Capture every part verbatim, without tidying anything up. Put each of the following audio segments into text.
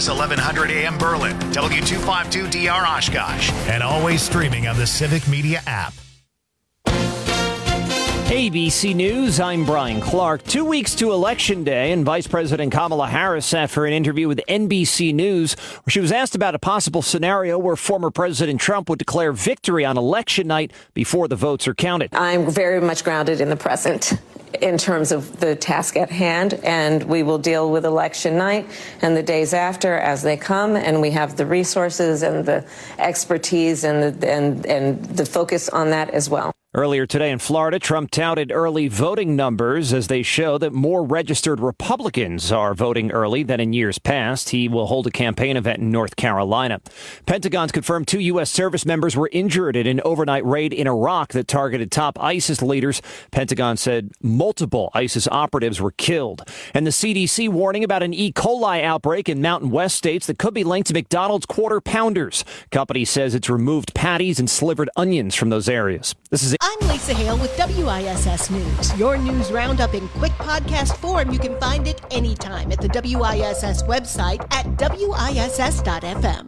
S eleven hundred A M Berlin, W two fifty-two D R Oshkosh, and always streaming on the Civic Media app. A B C News, I'm Brian Clark. Two weeks to Election Day, and Vice President Kamala Harris sat for an interview with N B C News, where she was asked about a possible scenario where former President Trump would declare victory on election night before the votes are counted. I'm very much grounded in the present in terms of the task at hand, and we will deal with election night and the days after as they come, and we have the resources and the expertise and the, and, and the focus on that as well. Earlier today in Florida, Trump touted early voting numbers as they show that more registered Republicans are voting early than in years past. He will hold a campaign event in North Carolina. Pentagon's confirmed two U S service members were injured in an overnight raid in Iraq that targeted top ISIS leaders. Pentagon said multiple ISIS operatives were killed. And the C D C warning about an E. coli outbreak in Mountain West states that could be linked to McDonald's Quarter Pounders. Company says it's removed patties and slivered onions from those areas. This is I'm Lisa Hale with W I S S News. Your news roundup in quick podcast form. You can find it anytime at the W I S S website at W I S S dot F M.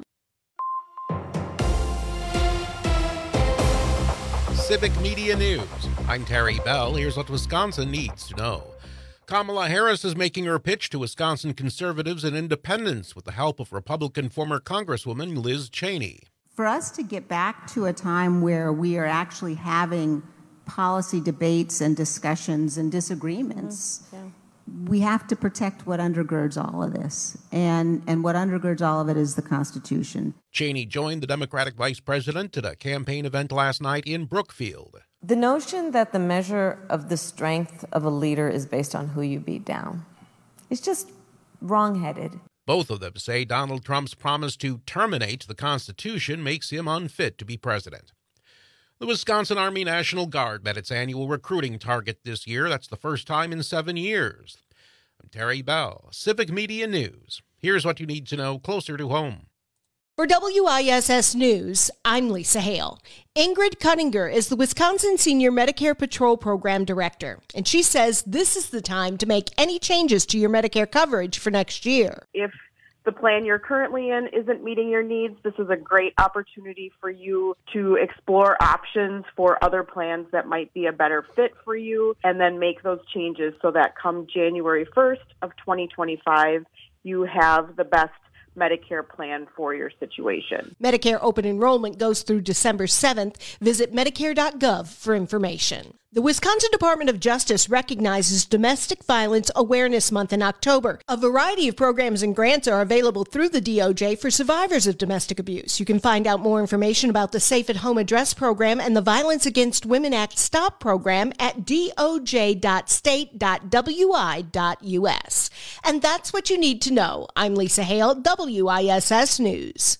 Civic Media News. I'm Terry Bell. Here's what Wisconsin needs to know. Kamala Harris is making her pitch to Wisconsin conservatives and independents with the help of Republican former Congresswoman Liz Cheney. For us to get back to a time where we are actually having policy debates and discussions and disagreements, mm-hmm. yeah. we have to protect what undergirds all of this. And, and what undergirds all of it is the Constitution. Cheney joined the Democratic vice president at a campaign event last night in Brookfield. The notion that the measure of the strength of a leader is based on who you beat down is just wrong-headed. Both of them say Donald Trump's promise to terminate the Constitution makes him unfit to be president. The Wisconsin Army National Guard met its annual recruiting target this year. That's the first time in seven years. I'm Terry Bell, Civic Media News. Here's what you need to know closer to home. For W I S S News, I'm Lisa Hale. Ingrid Cuttinger is the Wisconsin Senior Medicare Patrol Program Director, and she says this is the time to make any changes to your Medicare coverage for next year. If the plan you're currently in isn't meeting your needs, this is a great opportunity for you to explore options for other plans that might be a better fit for you, and then make those changes so that come January first of twenty twenty-five, you have the best Medicare plan for your situation. Medicare open enrollment goes through December seventh. Visit Medicare dot gov for information. The Wisconsin Department of Justice recognizes Domestic Violence Awareness Month in October. A variety of programs and grants are available through the D O J for survivors of domestic abuse. You can find out more information about the Safe at Home Address program and the Violence Against Women Act STOP program at D O J dot state dot W I dot U S. And that's what you need to know. I'm Lisa Hale, W I S S News.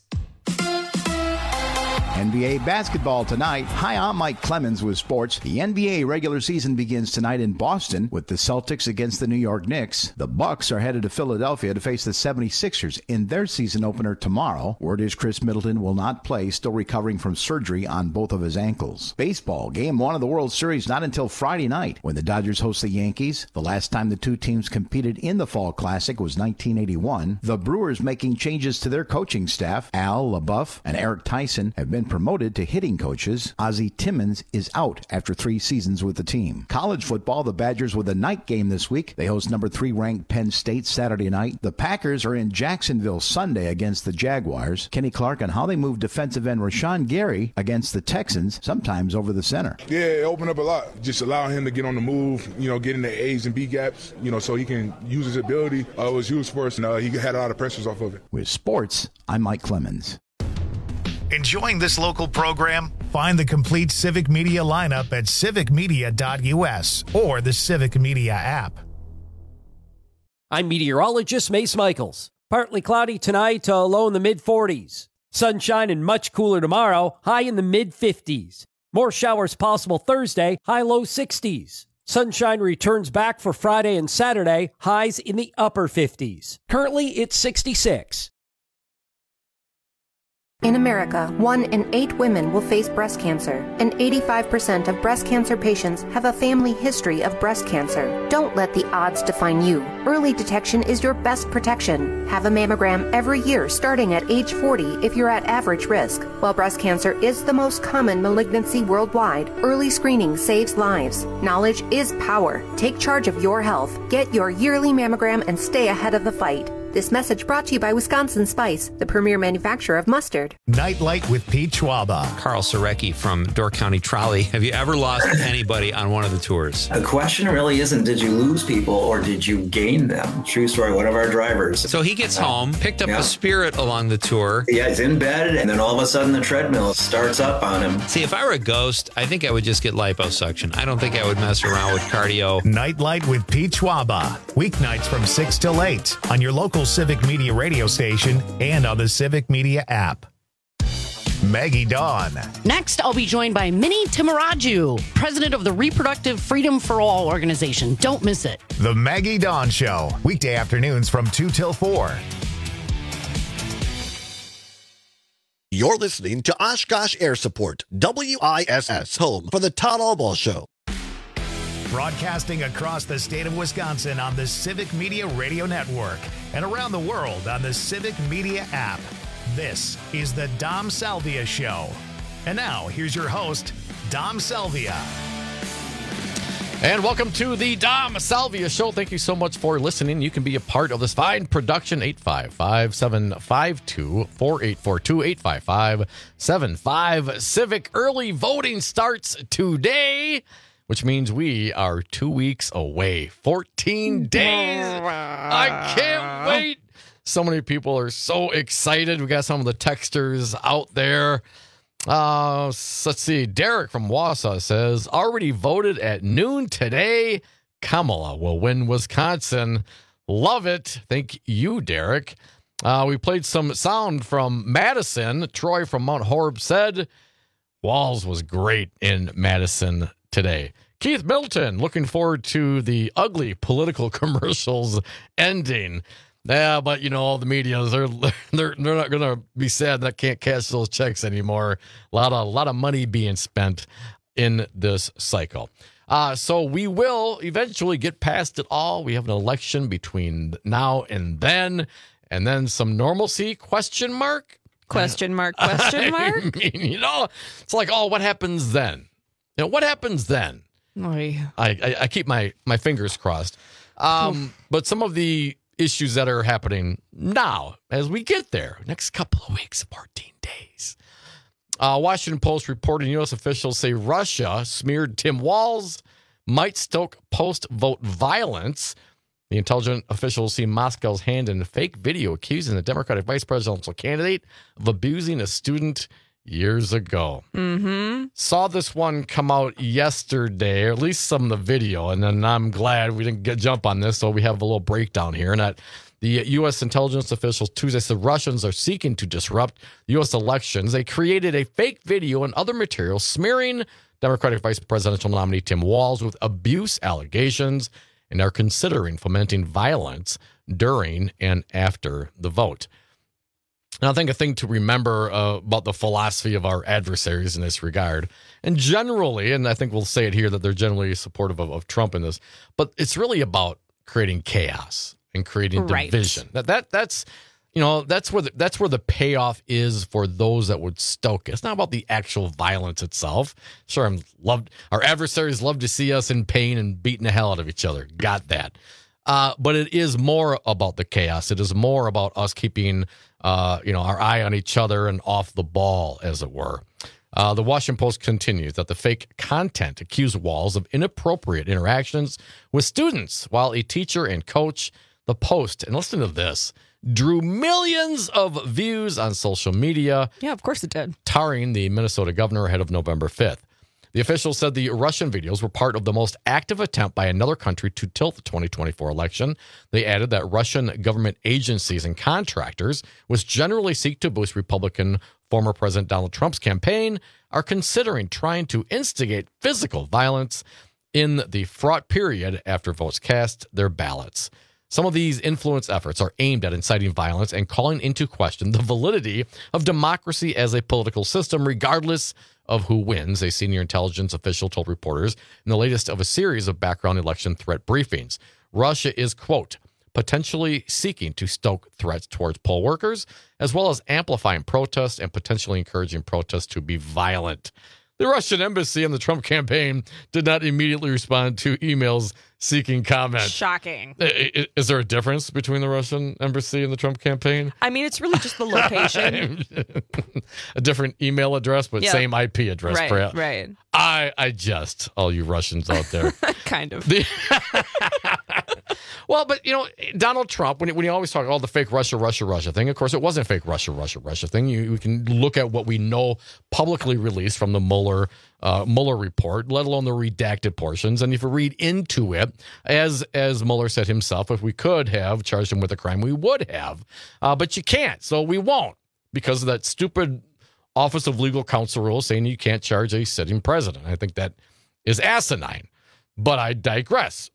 N B A basketball tonight. Hi, I'm Mike Clemens with sports. The N B A regular season begins tonight in Boston with the Celtics against the New York Knicks. The Bucks are headed to Philadelphia to face the seventy-sixers in their season opener tomorrow. Word is Chris Middleton will not play, still recovering from surgery on both of his ankles. Baseball, game one of the World Series not until Friday night when the Dodgers host the Yankees. The last time the two teams competed in the Fall Classic was nineteen eighty-one. The Brewers making changes to their coaching staff. Al LaBeouf and Eric Tyson have been promoted to hitting coaches. Ozzie Timmons is out after three seasons with the team. College football, the Badgers with a night game this week. They host number three ranked Penn State Saturday night. The Packers are in Jacksonville Sunday against the Jaguars. Kenny Clark on how they move defensive end Rashawn Gary against the Texans, sometimes over the center. Yeah, it opened up a lot. Just allow him to get on the move, you know, get in the A's and B gaps, you know, so he can use his ability. Uh, it was used for us, and uh, he had a lot of pressures off of it. With sports, I'm Mike Clemens. Enjoying this local program? Find the complete Civic Media lineup at civic media dot U S or the Civic Media app. I'm meteorologist Mace Michaels. Partly cloudy tonight, uh, low in the mid forties. Sunshine and much cooler tomorrow, high in the mid fifties. More showers possible Thursday, high low sixties. Sunshine returns back for Friday and Saturday, highs in the upper fifties. Currently, it's sixty-six. In America, one in eight women will face breast cancer, and eighty-five percent of breast cancer patients have a family history of breast cancer. Don't let the odds define you. Early detection is your best protection. Have a mammogram every year starting at age forty if you're at average risk. While breast cancer is the most common malignancy worldwide, early screening saves lives. Knowledge is power. Take charge of your health. Get your yearly mammogram and stay ahead of the fight. This message brought to you by Wisconsin Spice, the premier manufacturer of mustard. Nightlight with Pete Schwaba. Carl Surecki from Door County Trolley. Have you ever lost anybody on one of the tours? The question really isn't did you lose people or did you gain them? True story, one of our drivers. So he gets home, picked up yeah. a Spirit along the tour. Yeah, he's in bed, and then all of a sudden the treadmill starts up on him. See, if I were a ghost, I think I would just get liposuction. I don't think I would mess around with cardio. Nightlight with Pete Schwaba. Weeknights from six till eight on your local Civic Media radio station and on the Civic Media app. Maggie Dawn. Next, I'll be joined by Minnie Timaraju, president of the Reproductive Freedom for All organization. Don't miss it. The Maggie Dawn Show, weekday afternoons from two till four. You're listening to Oshkosh Air Support, W I S S, home for the Todd Albaugh Show. Broadcasting across the state of Wisconsin on the Civic Media Radio Network and around the world on the Civic Media app. This is the Dom Salvia Show. And now, here's your host, Dom Salvia. And welcome to the Dom Salvia Show. Thank you so much for listening. You can be a part of this fine production. eight five five, seven five two, four eight four two, eight five five, seven five. Civic early voting starts today, which means we are two weeks away. fourteen days. I can't wait. So many people are so excited. We got some of the texters out there. Uh, let's see. Derek from Wausau says, already voted at noon today. Kamala will win Wisconsin. Love it. Thank you, Derek. Uh, we played some sound from Madison. Troy from Mount Horeb said, Walls was great in Madison today. Keith Middleton, looking forward to the ugly political commercials ending. Yeah, but, you know, all the media, they're they're, they're not going to be sad that can't cash those checks anymore. A lot of, a lot of money being spent in this cycle. Uh, so we will eventually get past it all. We have an election between now and then, and then some normalcy, question mark? Question mark, question mark? I mean, you know, it's like, oh, what happens then? You know, what happens then? Oy. I, I, I keep my, my fingers crossed. Um, but some of the issues that are happening now as we get there, next couple of weeks, fourteen days. Uh, Washington Post reporting U S officials say Russia smeared Tim Walz, might stoke post-vote violence. The intelligence officials see Moscow's hand in a fake video accusing the Democratic vice presidential candidate of abusing a student years ago. Mm-hmm. Saw this one come out yesterday, or at least some of the video, and then I'm glad we didn't get jump on this, so we have a little breakdown here. And that the U S intelligence officials Tuesday said Russians are seeking to disrupt U S elections. They created a fake video and other material smearing Democratic vice presidential nominee Tim Walz with abuse allegations and are considering fomenting violence during and after the vote. And I think a thing to remember uh, about the philosophy of our adversaries in this regard, and generally, and I think we'll say it here, that they're generally supportive of, of Trump in this, but it's really about creating chaos and creating right. division. That that that's you know that's where the, that's where the payoff is for those that would stoke it. It's not about the actual violence itself. Sure, I'm loved. Our adversaries love to see us in pain and beating the hell out of each other. Got that. Uh, but it is more about the chaos. It is more about us keeping, uh, you know, our eye on each other and off the ball, as it were. Uh, the Washington Post continues that the fake content accused Walz of inappropriate interactions with students while a teacher and coach. The Post, and listen to this, drew millions of views on social media. Yeah, of course it did. Tarring the Minnesota governor ahead of November fifth. The officials said the Russian videos were part of the most active attempt by another country to tilt the twenty twenty-four election. They added that Russian government agencies and contractors, which generally seek to boost Republican former President Donald Trump's campaign, are considering trying to instigate physical violence in the fraught period after votes cast their ballots. Some of these influence efforts are aimed at inciting violence and calling into question the validity of democracy as a political system, regardless of who wins, a senior intelligence official told reporters in the latest of a series of background election threat briefings. Russia is, quote, potentially seeking to stoke threats towards poll workers, as well as amplifying protests and potentially encouraging protests to be violent. The Russian embassy and the Trump campaign did not immediately respond to emails seeking comment. Shocking. Is there a difference between the Russian embassy and the Trump campaign? I mean, it's really just the location. A different email address, but Yep. same I P address. Right, perhaps. right. I, I just, all you Russians out there. Kind of. The- Well, but, you know, Donald Trump, when he, when he always talk all the fake Russia, Russia, Russia thing, of course, it wasn't a fake Russia, Russia, Russia thing. You, you can look at what we know publicly released from the Mueller, uh, Mueller report, let alone the redacted portions. And if you read into it, as as Mueller said himself, if we could have charged him with a crime, we would have. Uh, but you can't, so we won't, because of that stupid Office of Legal Counsel rule saying you can't charge a sitting president. I think that is asinine. But I digress.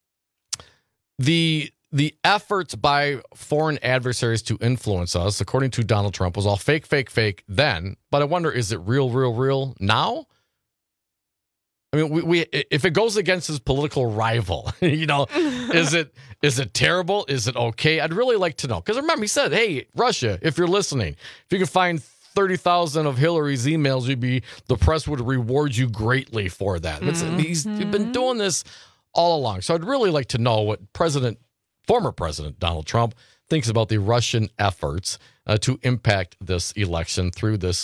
The the efforts by foreign adversaries to influence us, according to Donald Trump, was all fake, fake, fake then. But I wonder, is it real, real, real now? I mean, we, we if it goes against his political rival, you know, is it is it terrible? Is it okay? I'd really like to know. Because remember, he said, hey, Russia, if you're listening, if you can find thirty thousand of Hillary's emails, you'd be the press would reward you greatly for that. Mm-hmm. He's been doing this all along. So I'd really like to know what President, former President Donald Trump thinks about the Russian efforts uh, to impact this election through this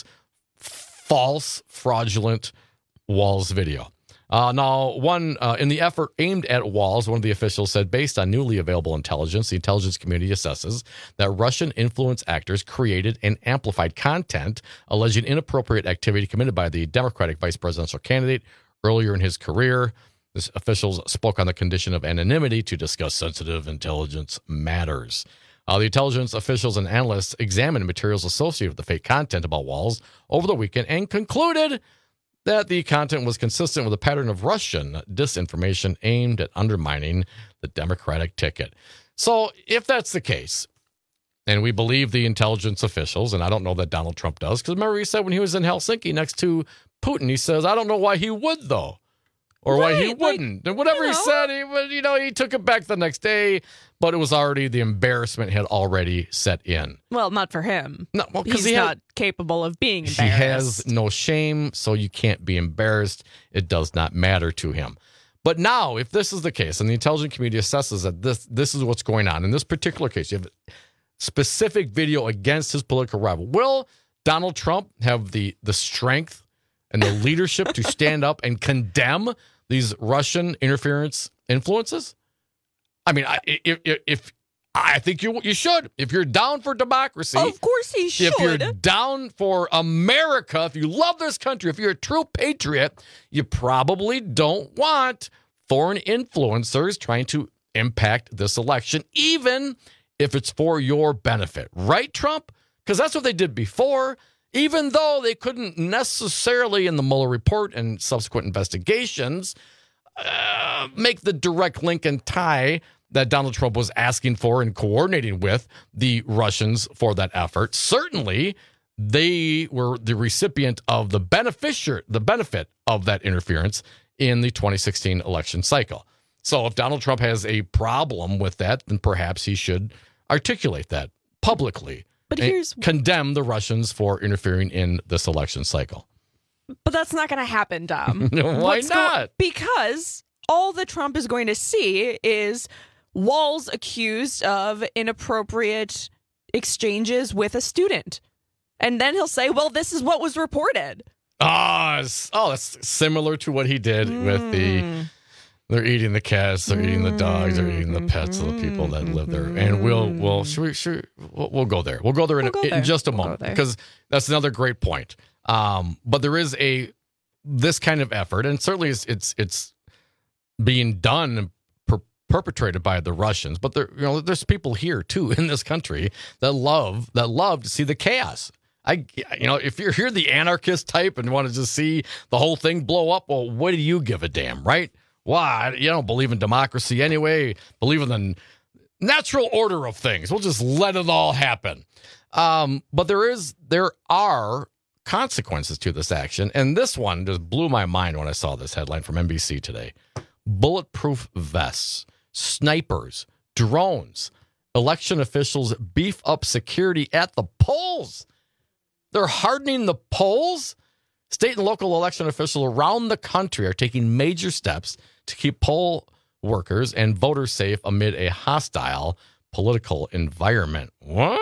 false, fraudulent Walz video. Uh, now, one uh, in the effort aimed at Walz, one of the officials said, based on newly available intelligence, the intelligence community assesses that Russian influence actors created and amplified content alleging inappropriate activity committed by the Democratic vice presidential candidate earlier in his career. This officials spoke on the condition of anonymity to discuss sensitive intelligence matters. Uh, the intelligence officials and analysts examined materials associated with the fake content about Walz over the weekend and concluded that the content was consistent with a pattern of Russian disinformation aimed at undermining the Democratic ticket. So if that's the case, and we believe the intelligence officials, and I don't know that Donald Trump does, because remember he said when he was in Helsinki next to Putin, he says, I don't know why he would, though. Or right, why he wouldn't. Like, and whatever you know. he said, he, you know, he took it back the next day, but it was already, the embarrassment had already set in. Well, not for him. No, well, He's he not has, capable of being embarrassed. He has no shame, so you can't be embarrassed. It does not matter to him. But now, if this is the case, and the intelligence community assesses that this this is what's going on, in this particular case, you have a specific video against his political rival, will Donald Trump have the, the strength and the leadership to stand up and condemn these Russian interference influences? I mean, I, if, if, if I think you you should. If you're down for democracy, of course he should. If you're down for America, if you love this country, if you're a true patriot, you probably don't want foreign influencers trying to impact this election, even if it's for your benefit, right, Trump? Because that's what they did before. Even though they couldn't necessarily, in the Mueller report and subsequent investigations, uh, make the direct link and tie that Donald Trump was asking for and coordinating with the Russians for that effort. Certainly, they were the recipient of the beneficiar, the benefit of that interference in the twenty sixteen election cycle. So if Donald Trump has a problem with that, then perhaps he should articulate that publicly. But here's condemn the Russians for interfering in this election cycle. But that's not going to happen, Dom. Why What's not? Go- because all that Trump is going to see is Walz accused of inappropriate exchanges with a student. And then he'll say, well, this is what was reported. Oh, oh that's similar to what he did mm. with the... They're eating the cats. They're eating the dogs. They're eating the pets of the people that live there. And we'll, we'll, should we, should, we'll, we'll go there. We'll go there in, we'll go in there. just a we'll moment because that's another great point. Um, but there is a this kind of effort, and certainly it's it's, it's being done and per- perpetrated by the Russians. But there, you know, there's people here too in this country that love that love to see the chaos. I, you know, if you're here the anarchist type and want to just see the whole thing blow up, well, what do you give a damn, right? Why? You don't believe in democracy anyway. Believe in the natural order of things. We'll just let it all happen. Um, but there is, there are consequences to this action. And this one just blew my mind when I saw this headline from N B C today. Bulletproof vests, snipers, drones, election officials beef up security at the polls. They're hardening the polls. State and local election officials around the country are taking major steps to keep poll workers and voters safe amid a hostile political environment. What?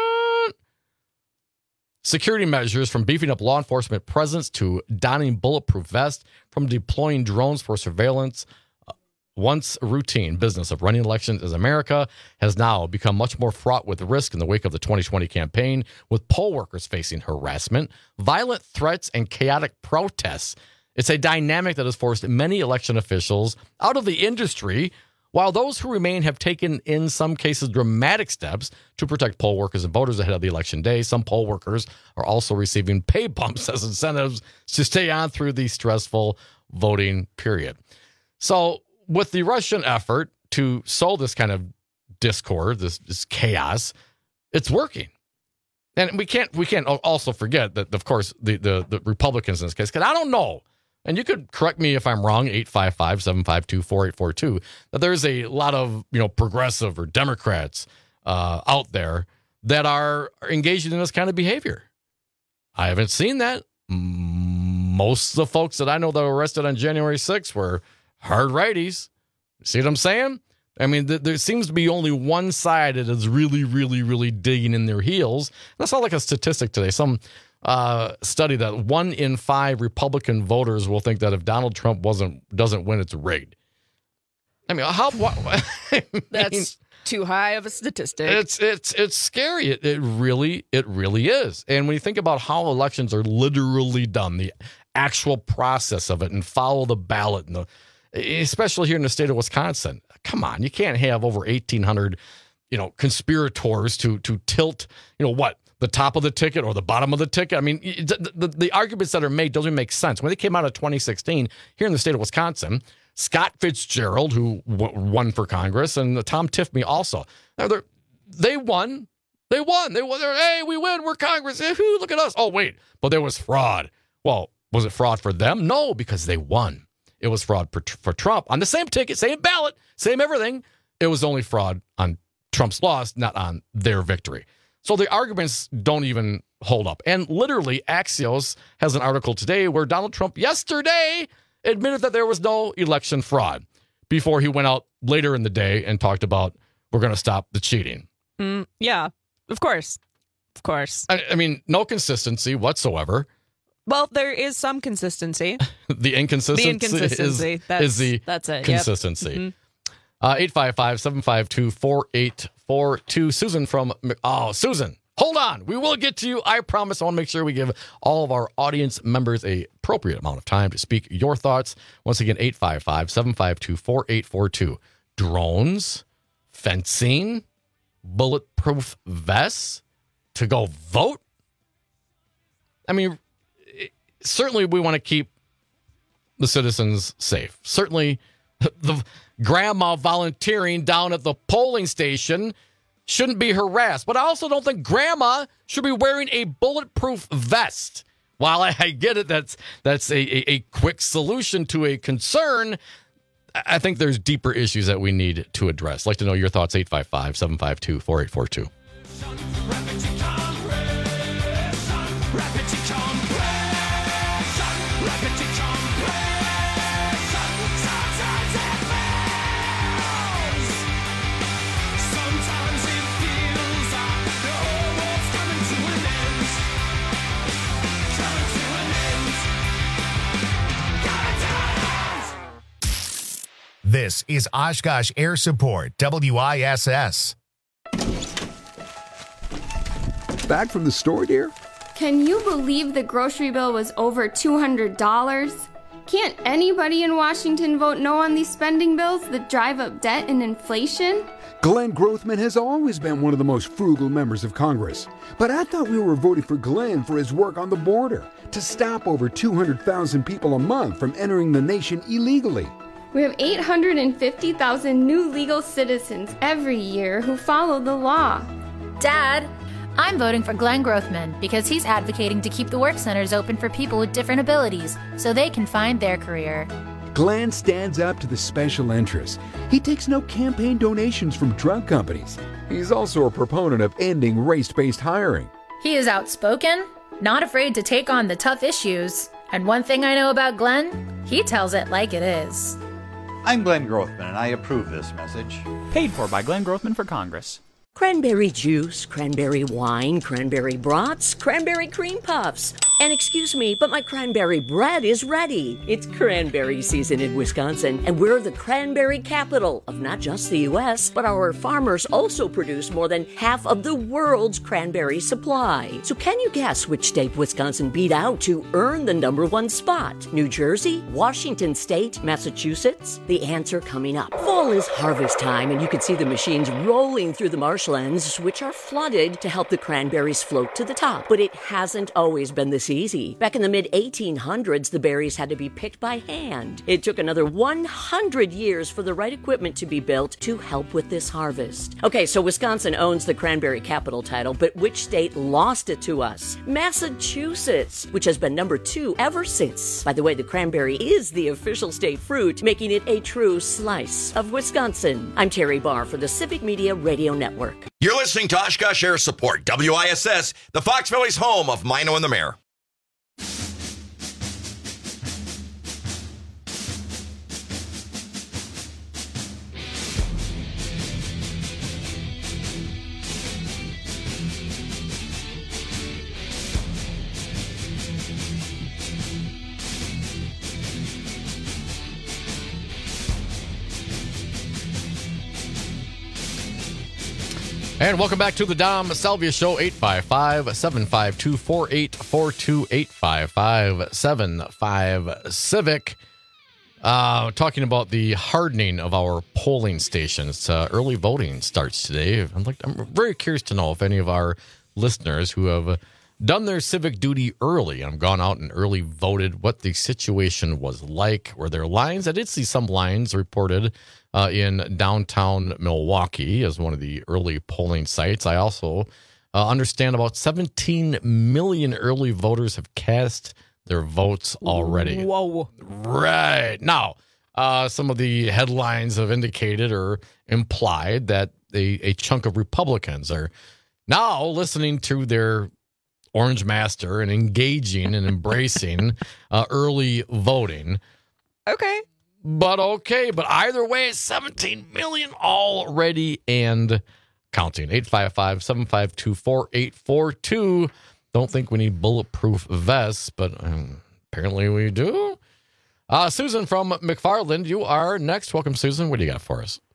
Security measures, from beefing up law enforcement presence to donning bulletproof vests, from deploying drones for surveillance. Once routine business of running elections in America has now become much more fraught with risk in the wake of the twenty twenty campaign, with poll workers facing harassment, violent threats, and chaotic protests. It's a dynamic that has forced many election officials out of the industry, while those who remain have taken, in some cases, dramatic steps to protect poll workers and voters ahead of the election day. Some poll workers are also receiving pay bumps as incentives to stay on through the stressful voting period. So, with the Russian effort to sow this kind of discord, this, this chaos, it's working. And we can't we can't also forget that, of course, the, the, the Republicans in this case, because I don't know, and you could correct me if I'm wrong, eight five five, seven five two, four eight four two, that there's a lot of, you know, progressive or Democrats uh, out there that are engaged in this kind of behavior. I haven't seen that. Most of the folks that I know that were arrested on January sixth were hard righties. See what I'm saying? I mean, th- there seems to be only one side that is really, really, really digging in their heels. That's not like a statistic today. Some uh, study that one in five Republican voters will think that if Donald Trump wasn't doesn't win, it's rigged. I mean, how? What, I mean, That's too high of a statistic. It's it's it's scary. It, it really it really is. And when you think about how elections are literally done, the actual process of it, and follow the ballot, and the especially here in the state of Wisconsin. Come on, you can't have over eighteen hundred, you know, conspirators to to tilt, you know, what, the top of the ticket or the bottom of the ticket. I mean, the, the, the arguments that are made don't even make sense. When they came out of twenty sixteen here in the state of Wisconsin, Scott Fitzgerald, who w- won for Congress, and Tom Tiffany also, they won. They won. They won. They're, hey, we win. We're Congress. Woo, look at us. Oh, wait, but there was fraud. Well, was it fraud for them? No, because they won. It was fraud for, for Trump on the same ticket, same ballot, same everything. It was only fraud on Trump's loss, not on their victory. So the arguments don't even hold up. And literally, Axios has an article today where Donald Trump yesterday admitted that there was no election fraud before he went out later in the day and talked about, we're going to stop the cheating. Mm, yeah, of course. Of course. I, I mean, no consistency whatsoever. Well, there is some consistency. the inconsistency, the inconsistency. Is, that's, is the that's it. consistency. Yep. Mm-hmm. Uh, eight five five, seven five two, four eight four two. Susan from, oh, Susan, hold on. We will get to you. I promise. I want to make sure we give all of our audience members a appropriate amount of time to speak your thoughts. Once again, eight five five, seven five two, four eight four two. Drones, fencing, bulletproof vests to go vote. I mean, certainly we want to keep the citizens safe. Certainly the grandma volunteering down at the polling station shouldn't be harassed. But I also don't think grandma should be wearing a bulletproof vest. While I get it, that's that's a, a, a quick solution to a concern, I think there's deeper issues that we need to address. I'd like to know your thoughts, eight five five, seven five two, four eight four two. This is Oshkosh Air Support, W I S S. Back from the store, dear? Can you believe the grocery bill was over two hundred dollars? Can't anybody in Washington vote no on these spending bills that drive up debt and inflation? Glenn Grothman has always been one of the most frugal members of Congress. But I thought we were voting for Glenn for his work on the border to stop over two hundred thousand people a month from entering the nation illegally. We have eight hundred fifty thousand new legal citizens every year who follow the law. Dad, I'm voting for Glenn Grothman because he's advocating to keep the work centers open for people with different abilities so they can find their career. Glenn stands up to the special interests. He takes no campaign donations from drug companies. He's also a proponent of ending race-based hiring. He is outspoken, not afraid to take on the tough issues. And one thing I know about Glenn, he tells it like it is. I'm Glenn Grothman, and I approve this message. Paid for by Glenn Grothman for Congress. Cranberry juice, cranberry wine, cranberry brats, cranberry cream puffs. And excuse me, but my cranberry bread is ready. It's cranberry season in Wisconsin, and we're the cranberry capital of not just the U S, but our farmers also produce more than half of the world's cranberry supply. So can you guess which state Wisconsin beat out to earn the number one spot? New Jersey, Washington State, Massachusetts? The answer coming up. Fall is harvest time, and you can see the machines rolling through the marshlands, which are flooded to help the cranberries float to the top. But it hasn't always been this easy. Back in the mid eighteen hundreds, the berries had to be picked by hand. It took another one hundred years for the right equipment to be built to help with this harvest. Okay, so Wisconsin owns the cranberry capital title, but which state lost it to us? Massachusetts, which has been number two ever since. By the way, the cranberry is the official state fruit, making it a true slice of Wisconsin. I'm Terry Barr for the Civic Media Radio Network. You're listening to Oshkosh Air Support, W I S S, the Fox Valley's home of Mino and the Mayor. And welcome back to the Dom Salvia Show, eight five five, seven five two, four eight four two, eight five five, seven five, Civic. Uh, talking about the hardening of our polling stations. Uh, early voting starts today. I'm, like, I'm very curious to know if any of our listeners who have done their civic duty early and gone out and early voted, what the situation was like. Were there lines? I did see some lines reported Uh, in downtown Milwaukee as one of the early polling sites. I also uh, understand about seventeen million early voters have cast their votes already. Whoa. Right. Now, uh, some of the headlines have indicated or implied that a, a chunk of Republicans are now listening to their orange master and engaging and embracing uh, early voting. Okay. But okay, but either way, seventeen million already and counting. eight five five, seven five two, four eight four two. Don't think we need bulletproof vests, but um, apparently we do. Uh, Susan from McFarland, you are next. Welcome, Susan. What do you got for us?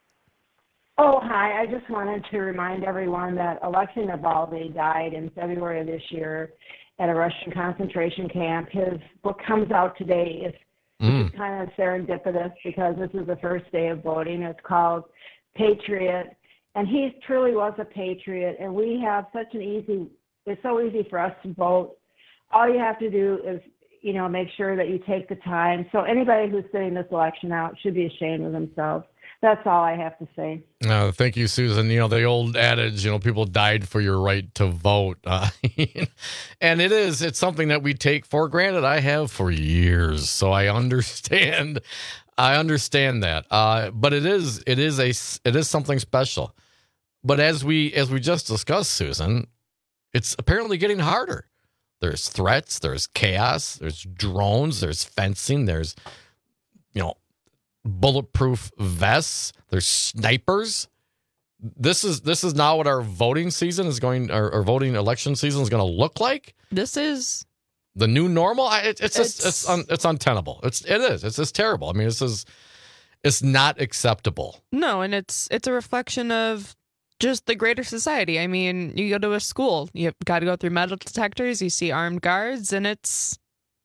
Oh, hi. I just wanted to remind everyone that Alexei Navalny died in February of this year at a Russian concentration camp. His book comes out today. It's Mm. It's kind of serendipitous because this is the first day of voting. It's called Patriot, and he truly was a patriot. And we have such an easy, it's so easy for us to vote. All you have to do is, you know, make sure that you take the time. So anybody who's sitting this election out should be ashamed of themselves. That's all I have to say. Uh, thank you, Susan. You know, the old adage, you know, people died for your right to vote. Uh, and it is, it's something that we take for granted. I have for years. So I understand, I understand that. Uh, but it is, it is a, it is something special. But as we, as we just discussed, Susan, it's apparently getting harder. There's threats, there's chaos, there's drones, there's fencing, there's, you know, bulletproof vests, there's snipers. This is this is now what our voting season is going, our, our voting election season is going to look like. This is the new normal. I, it, it's it's just, it's un, it's untenable. It's it is. It's just terrible. I mean, this is it's not acceptable. No, and it's it's a reflection of just the greater society. I mean, you go to a school, you've got to go through metal detectors, you see armed guards, and it's,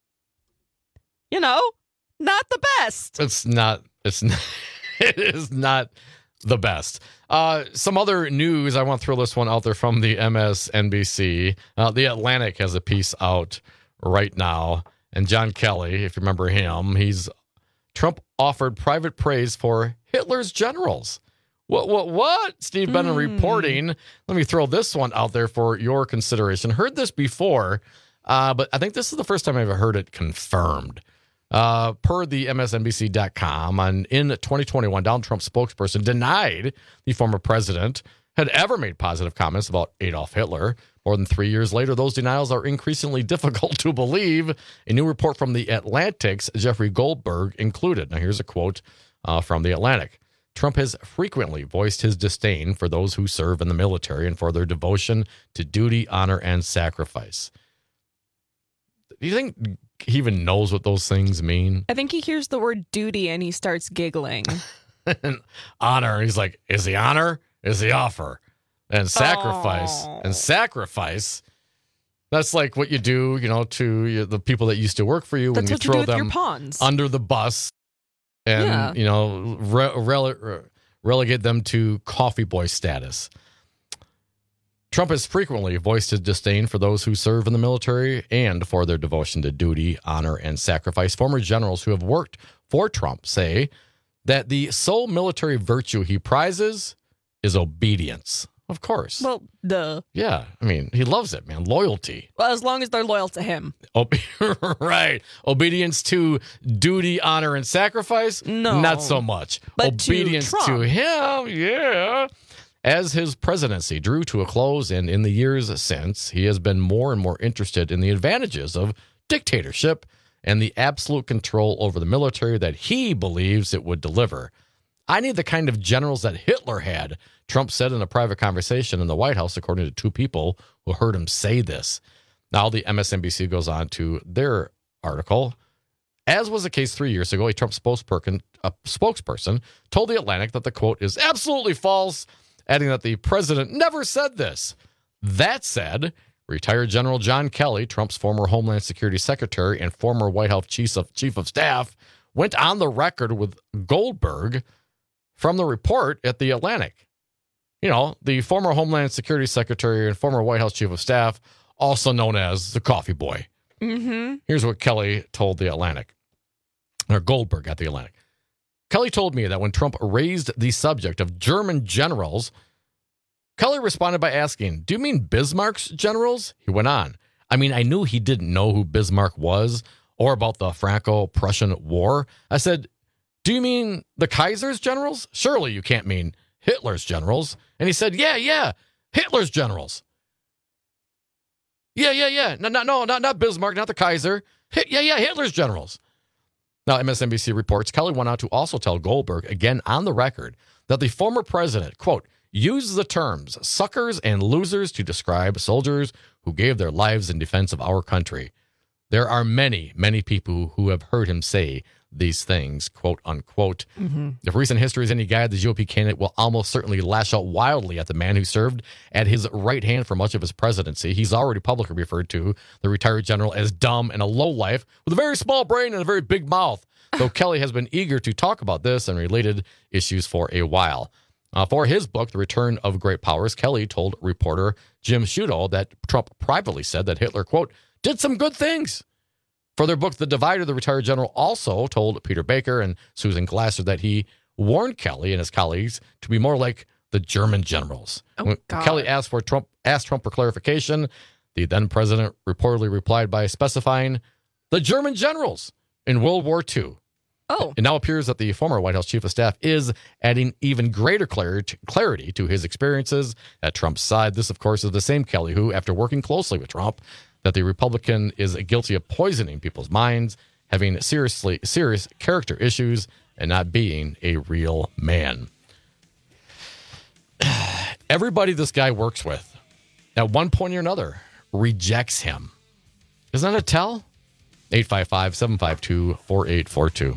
you know, not the best. It's not. It's not, it is not the best. Uh, some other news. I want to throw this one out there from the M S N B C. Uh, the Atlantic has a piece out right now, and John Kelly, if you remember him, he's Trump offered private praise for Hitler's generals. What, what, what? Steve Bannon mm. reporting. Let me throw this one out there for your consideration. Heard this before, uh, but I think this is the first time I've ever heard it confirmed. Uh, per the M S N B C dot com, on, in twenty twenty-one, Donald Trump's spokesperson denied the former president had ever made positive comments about Adolf Hitler. More than three years later, those denials are increasingly difficult to believe. A new report from The Atlantic's Jeffrey Goldberg included. Now, here's a quote uh, from The Atlantic. Trump has frequently voiced his disdain for those who serve in the military and for their devotion to duty, honor, and sacrifice. Do you think he even knows what those things mean? I think he hears the word duty and he starts giggling. And honor. He's like, is the honor? Is the offer? And sacrifice. Oh. And sacrifice. That's like what you do, you know, to you, the people that used to work for you. That's when you what you throw do with them your pawns. under the bus and, Yeah. you know, re- rele- relegate them to coffee boy status. Trump has frequently voiced his disdain for those who serve in the military and for their devotion to duty, honor, and sacrifice. Former generals who have worked for Trump say that the sole military virtue he prizes is obedience. Of course. Well, duh. Yeah. I mean, he loves it, man. Loyalty. Well, as long as they're loyal to him. Oh, right. Obedience to duty, honor, and sacrifice? No. Not so much. But Obedience to, Trump. to him, yeah. As his presidency drew to a close and in the years since, he has been more and more interested in the advantages of dictatorship and the absolute control over the military that he believes it would deliver. I need the kind of generals that Hitler had, Trump said in a private conversation in the White House, according to two people who heard him say this. Now, the M S N B C goes on to their article. As was the case three years ago, a Trump spokesperson, a spokesperson told The Atlantic that the quote is absolutely false, adding that the president never said this. That said, retired General John Kelly, Trump's former Homeland Security Secretary and former White House Chief of, Chief of Staff, went on the record with Goldberg from the report at The Atlantic. You know, the former Homeland Security Secretary and former White House Chief of Staff, also known as the coffee boy. Mm-hmm. Here's what Kelly told The Atlantic, or Goldberg at The Atlantic. Kelly told me that when Trump raised the subject of German generals, Kelly responded by asking, do you mean Bismarck's generals? He went on, I mean, I knew he didn't know who Bismarck was or about the Franco-Prussian War. I said, do you mean the Kaiser's generals? Surely you can't mean Hitler's generals. And he said, yeah, yeah, Hitler's generals. Yeah, yeah, yeah. No, no, no, not, not Bismarck, not the Kaiser. Hit, yeah, yeah, Hitler's generals. Now, M S N B C reports Kelly went on to also tell Goldberg, again on the record, that the former president, quote, uses the terms suckers and losers to describe soldiers who gave their lives in defense of our country. There are many, many people who have heard him say these things, quote unquote. Mm-hmm. If recent history is any guide, the G O P candidate will almost certainly lash out wildly at the man who served at his right hand for much of his presidency. He's already publicly referred to the retired general as dumb and a lowlife with a very small brain and a very big mouth. Though Kelly has been eager to talk about this and related issues for a while. Uh, for his book, The Return of Great Powers, Kelly told reporter Jim Shudo that Trump privately said that Hitler, quote, did some good things. For their book, The Divider, the retired general also told Peter Baker and Susan Glasser that he warned Kelly and his colleagues to be more like the German generals. Oh, when God. Kelly asked for Trump asked Trump for clarification, the then president reportedly replied by specifying the German generals in World War Two. Oh. It now appears that the former White House Chief of Staff is adding even greater clarity, clarity to his experiences at Trump's side. This, of course, is the same Kelly who, after working closely with Trump, that the Republican is guilty of poisoning people's minds, having seriously serious character issues, and not being a real man. Everybody this guy works with, at one point or another, rejects him. Isn't that a tell? eight five five, seven five two, four eight four two.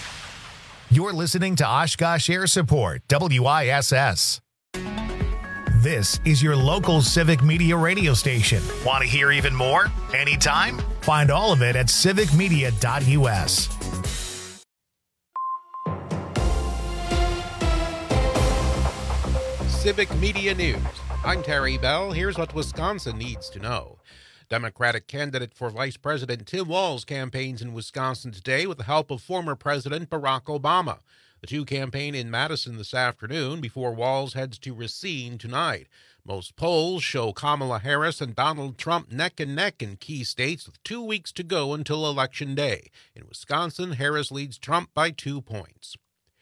You're listening to Oshkosh Air Support, W I S S. This is your local Civic Media radio station. Want to hear even more? Anytime? Find all of it at civic media dot u s. Civic Media News. I'm Terry Bell. Here's what Wisconsin needs to know. Democratic candidate for Vice President Tim Walz campaigns in Wisconsin today with the help of former President Barack Obama. The two campaign in Madison this afternoon before Walz heads to Racine tonight. Most polls show Kamala Harris and Donald Trump neck and neck in key states with two weeks to go until Election Day. In Wisconsin, Harris leads Trump by two points.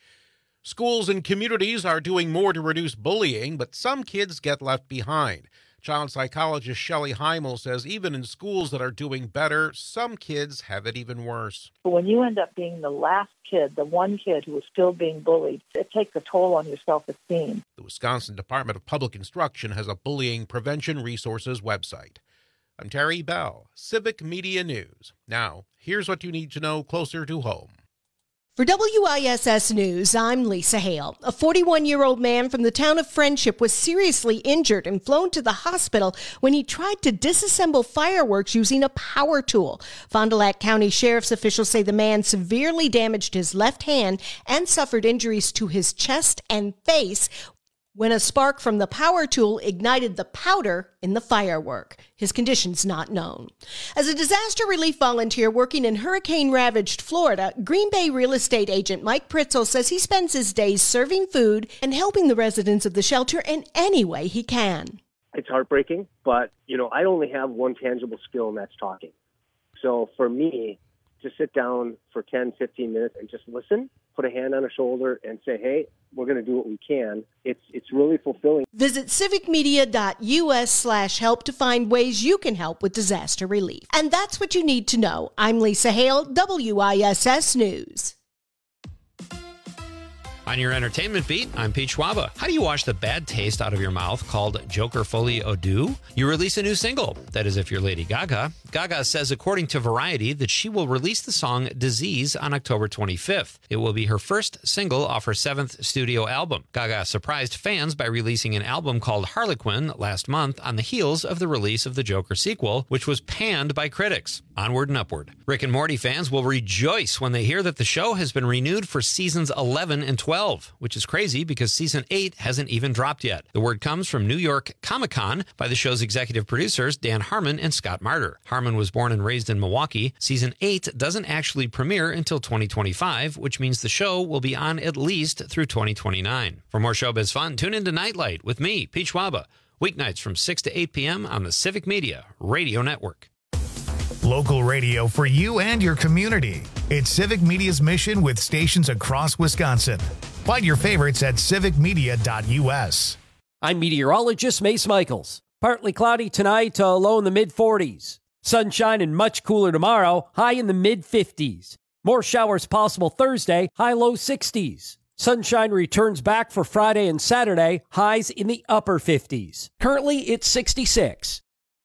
Schools and communities are doing more to reduce bullying, but some kids get left behind. Child psychologist Shelley Heimel says even in schools that are doing better, some kids have it even worse. When you end up being the last kid, the one kid who is still being bullied, it takes a toll on your self-esteem. The Wisconsin Department of Public Instruction has a bullying prevention resources website. I'm Terry Bell, Civic Media News. Now, here's what you need to know closer to home. For W I S S News, I'm Lisa Hale. A forty-one-year-old man from the town of Friendship was seriously injured and flown to the hospital when he tried to disassemble fireworks using a power tool. Fond du Lac County Sheriff's officials say the man severely damaged his left hand and suffered injuries to his chest and face when a spark from the power tool ignited the powder in the firework. His condition's not known. As a disaster relief volunteer working in hurricane-ravaged Florida, Green Bay real estate agent Mike Pritzel says he spends his days serving food and helping the residents of the shelter in any way he can. It's heartbreaking, but, you know, I only have one tangible skill, and that's talking. So for me, to sit down for ten, fifteen minutes and just listen, put a hand on a shoulder and say, hey, we're going to do what we can. It's it's really fulfilling. Visit civic media dot u s slash help to find ways you can help with disaster relief. And that's what you need to know. I'm Lisa Hale, W I S S News. On your entertainment beat, I'm Pete Schwaba. How do you wash the bad taste out of your mouth called Joker Folie Eau Douce? You release a new single. That is if you're Lady Gaga. Gaga says, according to Variety, that she will release the song Disease on October twenty-fifth. It will be her first single off her seventh studio album. Gaga surprised fans by releasing an album called Harlequin last month on the heels of the release of the Joker sequel, which was panned by critics. Onward and upward. Rick and Morty fans will rejoice when they hear that the show has been renewed for seasons eleven and twelve, which is crazy because season eight hasn't even dropped yet. The word comes from New York Comic-Con by the show's executive producers Dan Harmon and Scott Marder. Harmon was born and raised in Milwaukee. Season eight doesn't actually premiere until twenty twenty-five, which means the show will be on at least through twenty twenty-nine. For more showbiz fun, tune into Nightlight with me, Pete Schwaba, weeknights from six to eight p.m. on the Civic Media Radio Network. Local radio for you and your community. It's Civic Media's mission with stations across Wisconsin. Find your favorites at civic media dot u s. I'm meteorologist Mace Michaels. Partly cloudy tonight to low in the mid forties. Sunshine and much cooler tomorrow, high in the mid fifties. More showers possible Thursday, high low sixties. Sunshine returns back for Friday and Saturday, highs in the upper fifties. Currently, it's sixty-six.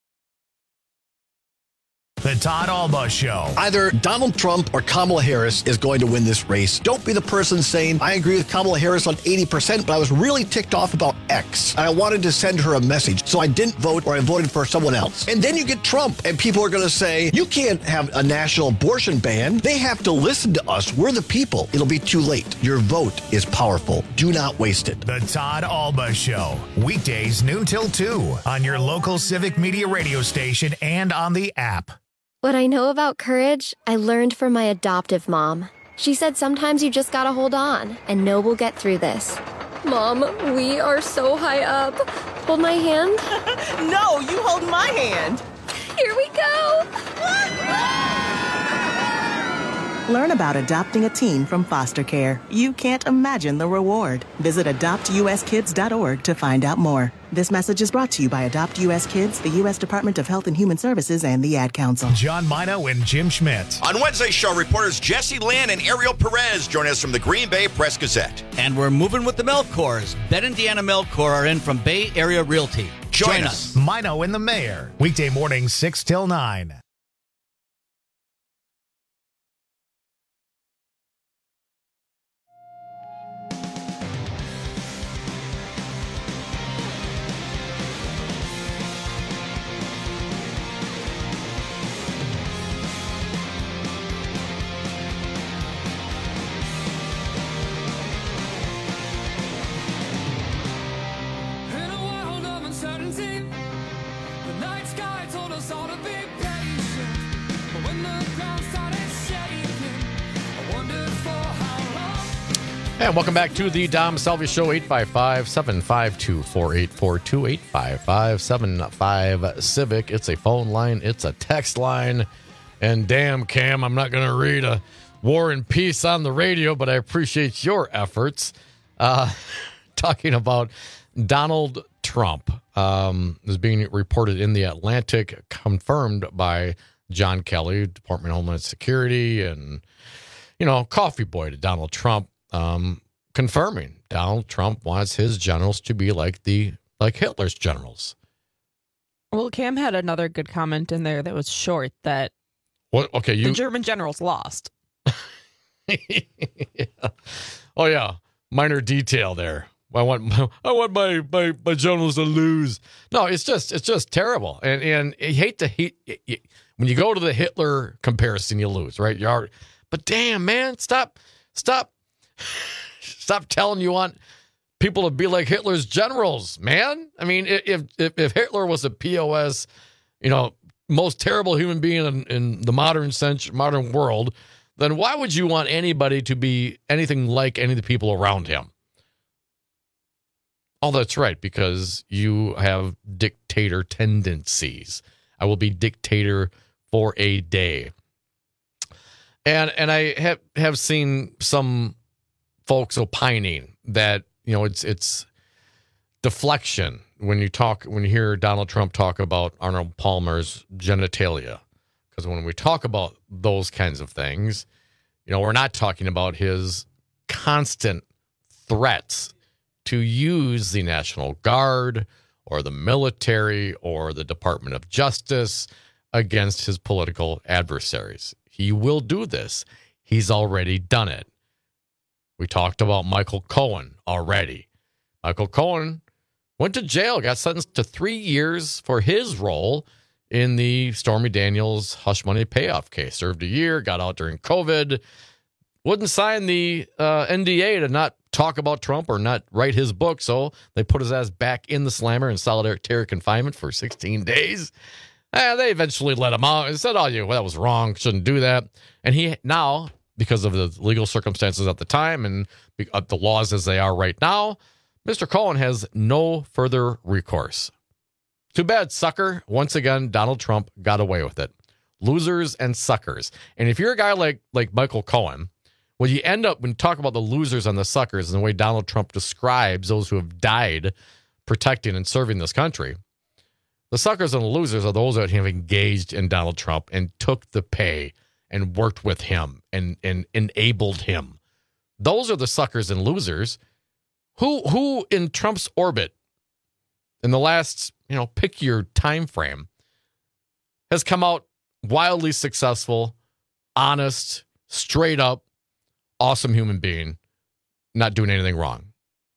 The Todd Alba Show. Either Donald Trump or Kamala Harris is going to win this race. Don't be the person saying, I agree with Kamala Harris on eighty percent, but I was really ticked off about X. And I wanted to send her a message, so I didn't vote or I voted for someone else. And then you get Trump, and people are going to say, you can't have a national abortion ban. They have to listen to us. We're the people. It'll be too late. Your vote is powerful. Do not waste it. The Todd Alba Show. Weekdays noon till two on your local Civic Media radio station and on the app. What I know about courage, I learned from my adoptive mom. She said sometimes you just gotta hold on and know we'll get through this. Mom, we are so high up. Hold my hand. No, you hold my hand. Here we go. Learn about adopting a teen from foster care. You can't imagine the reward. Visit adopt u s kids dot org to find out more. This message is brought to you by Adopt U S Kids, the U S Department of Health and Human Services, and the Ad Council. John Mino and Jim Schmidt. On Wednesday's show, reporters Jesse Lynn and Ariel Perez join us from the Green Bay Press-Gazette. And we're moving with the Melcors. Ben and Deanna Melcor are in from Bay Area Realty. Join, Join us. us. Mino and the Mayor. Weekday morning, six till nine. And welcome back to the Dom Salvia Show, eight five five, seven five two, four eight four two, eight five five, seven five, Civic. It's a phone line. It's a text line. And damn, Cam, I'm not going to read a War and Peace on the radio, but I appreciate your efforts. Uh, talking about Donald Trump um, is being reported in the Atlantic, confirmed by John Kelly, Department of Homeland Security, and, you know, coffee boy to Donald Trump. Um, confirming Donald Trump wants his generals to be like the like Hitler's generals. Well, Cam had another good comment in there that was short that what? Okay, you the German generals lost. Yeah. Oh yeah, minor detail there. I want my, I want my, my my generals to lose. No, it's just it's just terrible. And and you hate to hate when you go to the Hitler comparison, you lose, right? You are, but damn man, stop stop. Stop telling you want people to be like Hitler's generals, man. I mean, if if, if Hitler was a P O S, you know, most terrible human being in, in the modern sense, modern world, then why would you want anybody to be anything like any of the people around him? Oh, that's right, because you have dictator tendencies. I will be dictator for a day. And and I have, have seen some folks opining that, you know, it's it's deflection when you talk when you hear Donald Trump talk about Arnold Palmer's genitalia, because when we talk about those kinds of things, you know, we're not talking about his constant threats to use the National Guard or the military or the Department of Justice against his political adversaries. He will do this. He's already done it. We talked about Michael Cohen already. Michael Cohen went to jail, got sentenced to three years for his role in the Stormy Daniels hush money payoff case. Served a year, got out during COVID, wouldn't sign the uh, N D A to not talk about Trump or not write his book, so they put his ass back in the slammer in solitary confinement for sixteen days. And they eventually let him out and said, oh, you, well, that was wrong, shouldn't do that. And he now, because of the legal circumstances at the time and the laws as they are right now, Mister Cohen has no further recourse. Too bad, sucker. Once again, Donald Trump got away with it. Losers and suckers. And if you're a guy like like Michael Cohen, when you end up, when you talk about the losers and the suckers and the way Donald Trump describes those who have died protecting and serving this country, the suckers and the losers are those that have engaged in Donald Trump and took the pay and worked with him and, and enabled him. Those are the suckers and losers. Who who in Trump's orbit in the last, you know, pick your time frame, has come out wildly successful, honest, straight up, awesome human being, not doing anything wrong?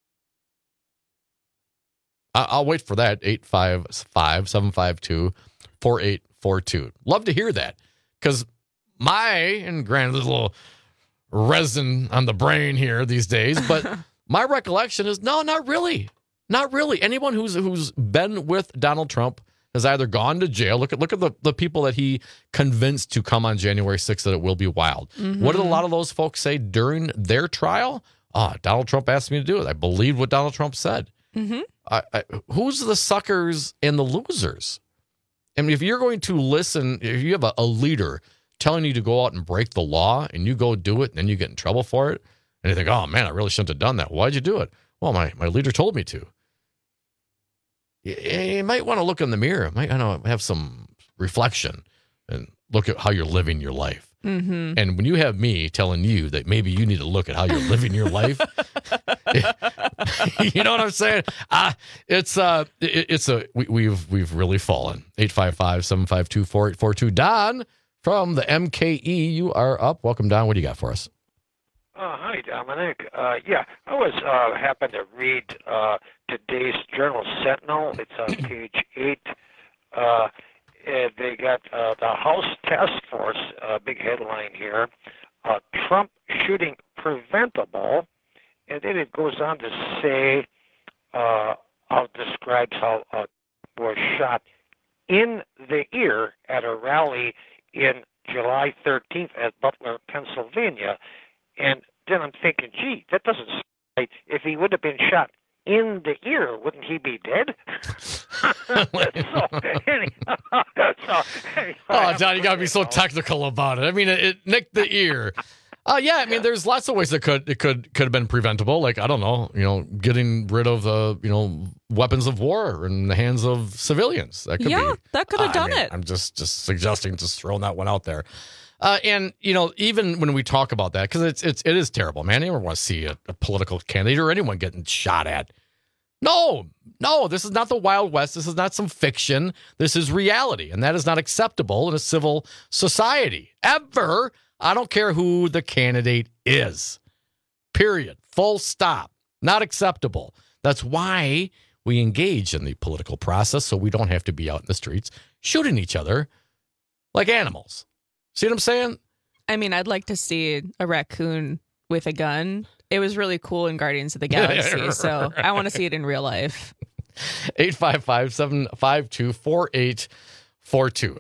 I'll wait for that. eight five five, seven five two, four eight four two. Love to hear that. Because my, and granted, there's a little resin on the brain here these days, but my recollection is, no, not really. Not really. Anyone who's who's been with Donald Trump has either gone to jail. Look at look at the, the people that he convinced to come on January sixth that it will be wild. Mm-hmm. What did a lot of those folks say during their trial? Ah, oh, Donald Trump asked me to do it. I believed what Donald Trump said. Mm-hmm. I, I, who's the suckers and the losers? I mean, if you're going to listen, if you have a, a leader telling you to go out and break the law and you go do it and then you get in trouble for it and you think, oh, man, I really shouldn't have done that. Why'd you do it? Well, my, my leader told me to. You, you might want to look in the mirror. Might I know have some reflection and look at how you're living your life. Mm-hmm. And when you have me telling you that maybe you need to look at how you're living your life, you know what I'm saying? Uh, it's uh, it, it's a we, we've we've really fallen. eight five five, seven five two, four eight four two. Don from the M K E, you are up. Welcome, Don. What do you got for us? Uh, hi, Dominic. Uh, yeah, I was uh, happened to read uh, today's Journal Sentinel. It's on page eight. Uh, Uh, they got uh, the House Task Force, uh, big headline here, uh, Trump shooting preventable. And then it goes on to say, uh, how describes how uh, was shot in the ear at a rally in July thirteenth at Butler, Pennsylvania. And then I'm thinking, gee, that doesn't sound right. If he would have been shot in the ear, wouldn't he be dead? so, anyhow, so, anyhow, oh, John, you got to be so technical about it. I mean, it, it nicked the ear. Uh, yeah, I mean, there's lots of ways it could it could could have been preventable. Like, I don't know, you know, getting rid of the you know weapons of war in the hands of civilians. That could yeah, be, that could have uh, done I mean, it. I'm just just suggesting, just throwing that one out there. Uh, and you know, even when we talk about that, because it's it's it is terrible, man. You never want to see a, a political candidate or anyone getting shot at. No, no, this is not the Wild West. This is not some fiction. This is reality, and that is not acceptable in a civil society ever. I don't care who the candidate is. Period. Full stop. Not acceptable. That's why we engage in the political process, so we don't have to be out in the streets shooting each other like animals. See what I'm saying? I mean, I'd like to see a raccoon with a gun. It was really cool in Guardians of the Galaxy, so I want to see it in real life. eight five five, seven five two, four eight four two.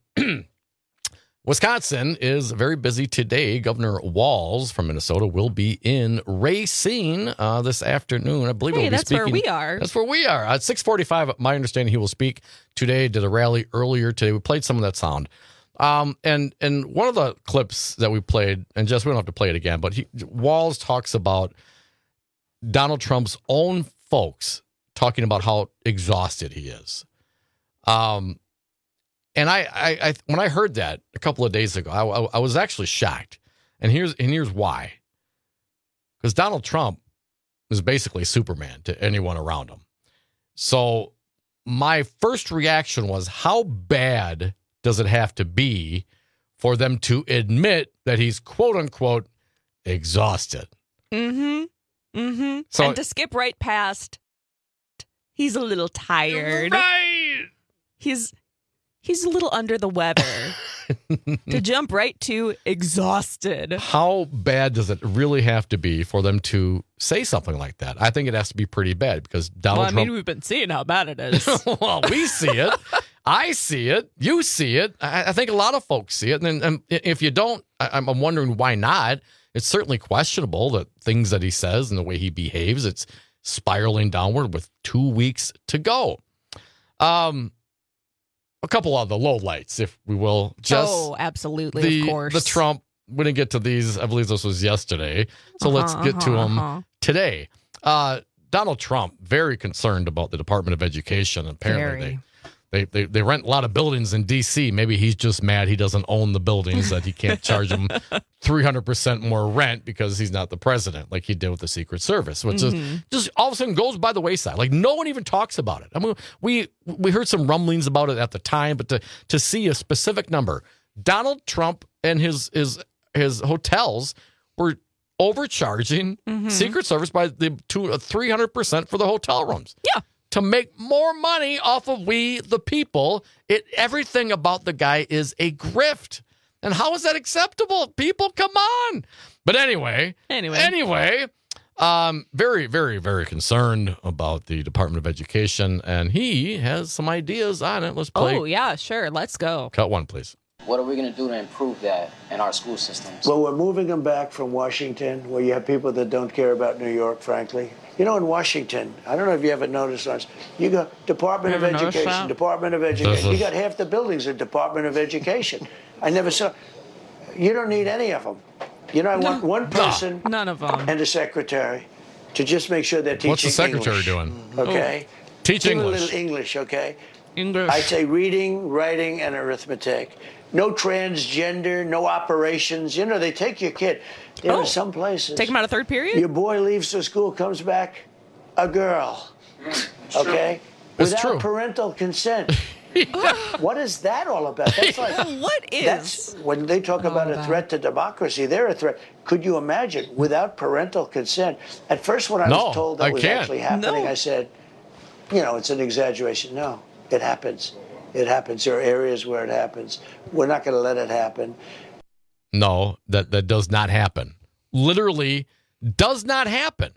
Wisconsin is very busy today. Governor Walz from Minnesota will be in Racine uh, this afternoon. I believe hey, he'll be that's speaking. where we are. That's where we are. At six forty-five, my understanding, he will speak today. Did a rally earlier today. We played some of that sound. Um, and and one of the clips that we played, and just we don't have to play it again, but he, Walz talks about Donald Trump's own folks talking about how exhausted he is. Um, and I, I, I when I heard that a couple of days ago, I, I, I was actually shocked. And here's and here's why. Because Donald Trump is basically Superman to anyone around him. So my first reaction was, how bad does it have to be for them to admit that he's quote unquote exhausted? Mm-hmm. Mm-hmm. So, and to skip right past, he's a little tired. Right. He's he's a little under the weather. To jump right to exhausted. How bad does it really have to be for them to say something like that? I think it has to be pretty bad because Donald well, I Trump. mean, we've been seeing how bad it is. Well, we see it. I see it. You see it. I, I think a lot of folks see it. And, and if you don't, I, I'm wondering why not. It's certainly questionable that things that he says and the way he behaves, it's spiraling downward with two weeks to go. Um, a couple of the lowlights, if we will. Just oh, absolutely, the, of course. The Trump, we didn't get to these. I believe this was yesterday. So uh-huh, let's get to uh-huh, them uh-huh. today. Uh, Donald Trump, very concerned about the Department of Education. Apparently, very. They, they they rent a lot of buildings in D C. Maybe he's just mad he doesn't own the buildings, that he can't charge them three hundred percent more rent because he's not the president, like he did with the Secret Service, which mm-hmm. is just all of a sudden goes by the wayside. Like no one even talks about it. I mean, we we heard some rumblings about it at the time, but to to see a specific number, Donald Trump and his his his hotels were overcharging mm-hmm. Secret Service by the two uh, three hundred percent for the hotel rooms. Yeah. To make more money off of we, the people. It everything about the guy is a grift. And how is that acceptable? People, come on. But anyway, anyway, anyway, um, very, very, very concerned about the Department of Education. And he has some ideas on it. Let's play. Oh, yeah, sure. Let's go. Cut one, please. What are we going to do to improve that in our school systems? Well, we're moving them back from Washington, where you have people that don't care about New York, frankly. You know, in Washington, I don't know if you ever noticed this, you got Department of Education, Department of Education. You got half the buildings at Department of Education. I never saw. You don't need any of them. You know, I want no, one person no, none of them. and a secretary to just make sure they're teaching What's the secretary English, doing? Okay? Oh. Teach Do English. a little English, okay? English. I'd say reading, writing, and arithmetic. No transgender, no operations. You know, they take your kid. There oh. are some places. Take him out of third period? Your boy leaves the school, comes back, a girl. Okay? It's Without true. parental consent. What is that all about? That's like what is that's when they talk about a threat to democracy, they're a threat. Could you imagine without parental consent? At first when I no, was told that I was can't. actually happening, No. I said, you know, it's an exaggeration. No, it happens. It happens. There are areas where it happens. We're not going to let it happen. No, that, that does not happen. Literally does not happen.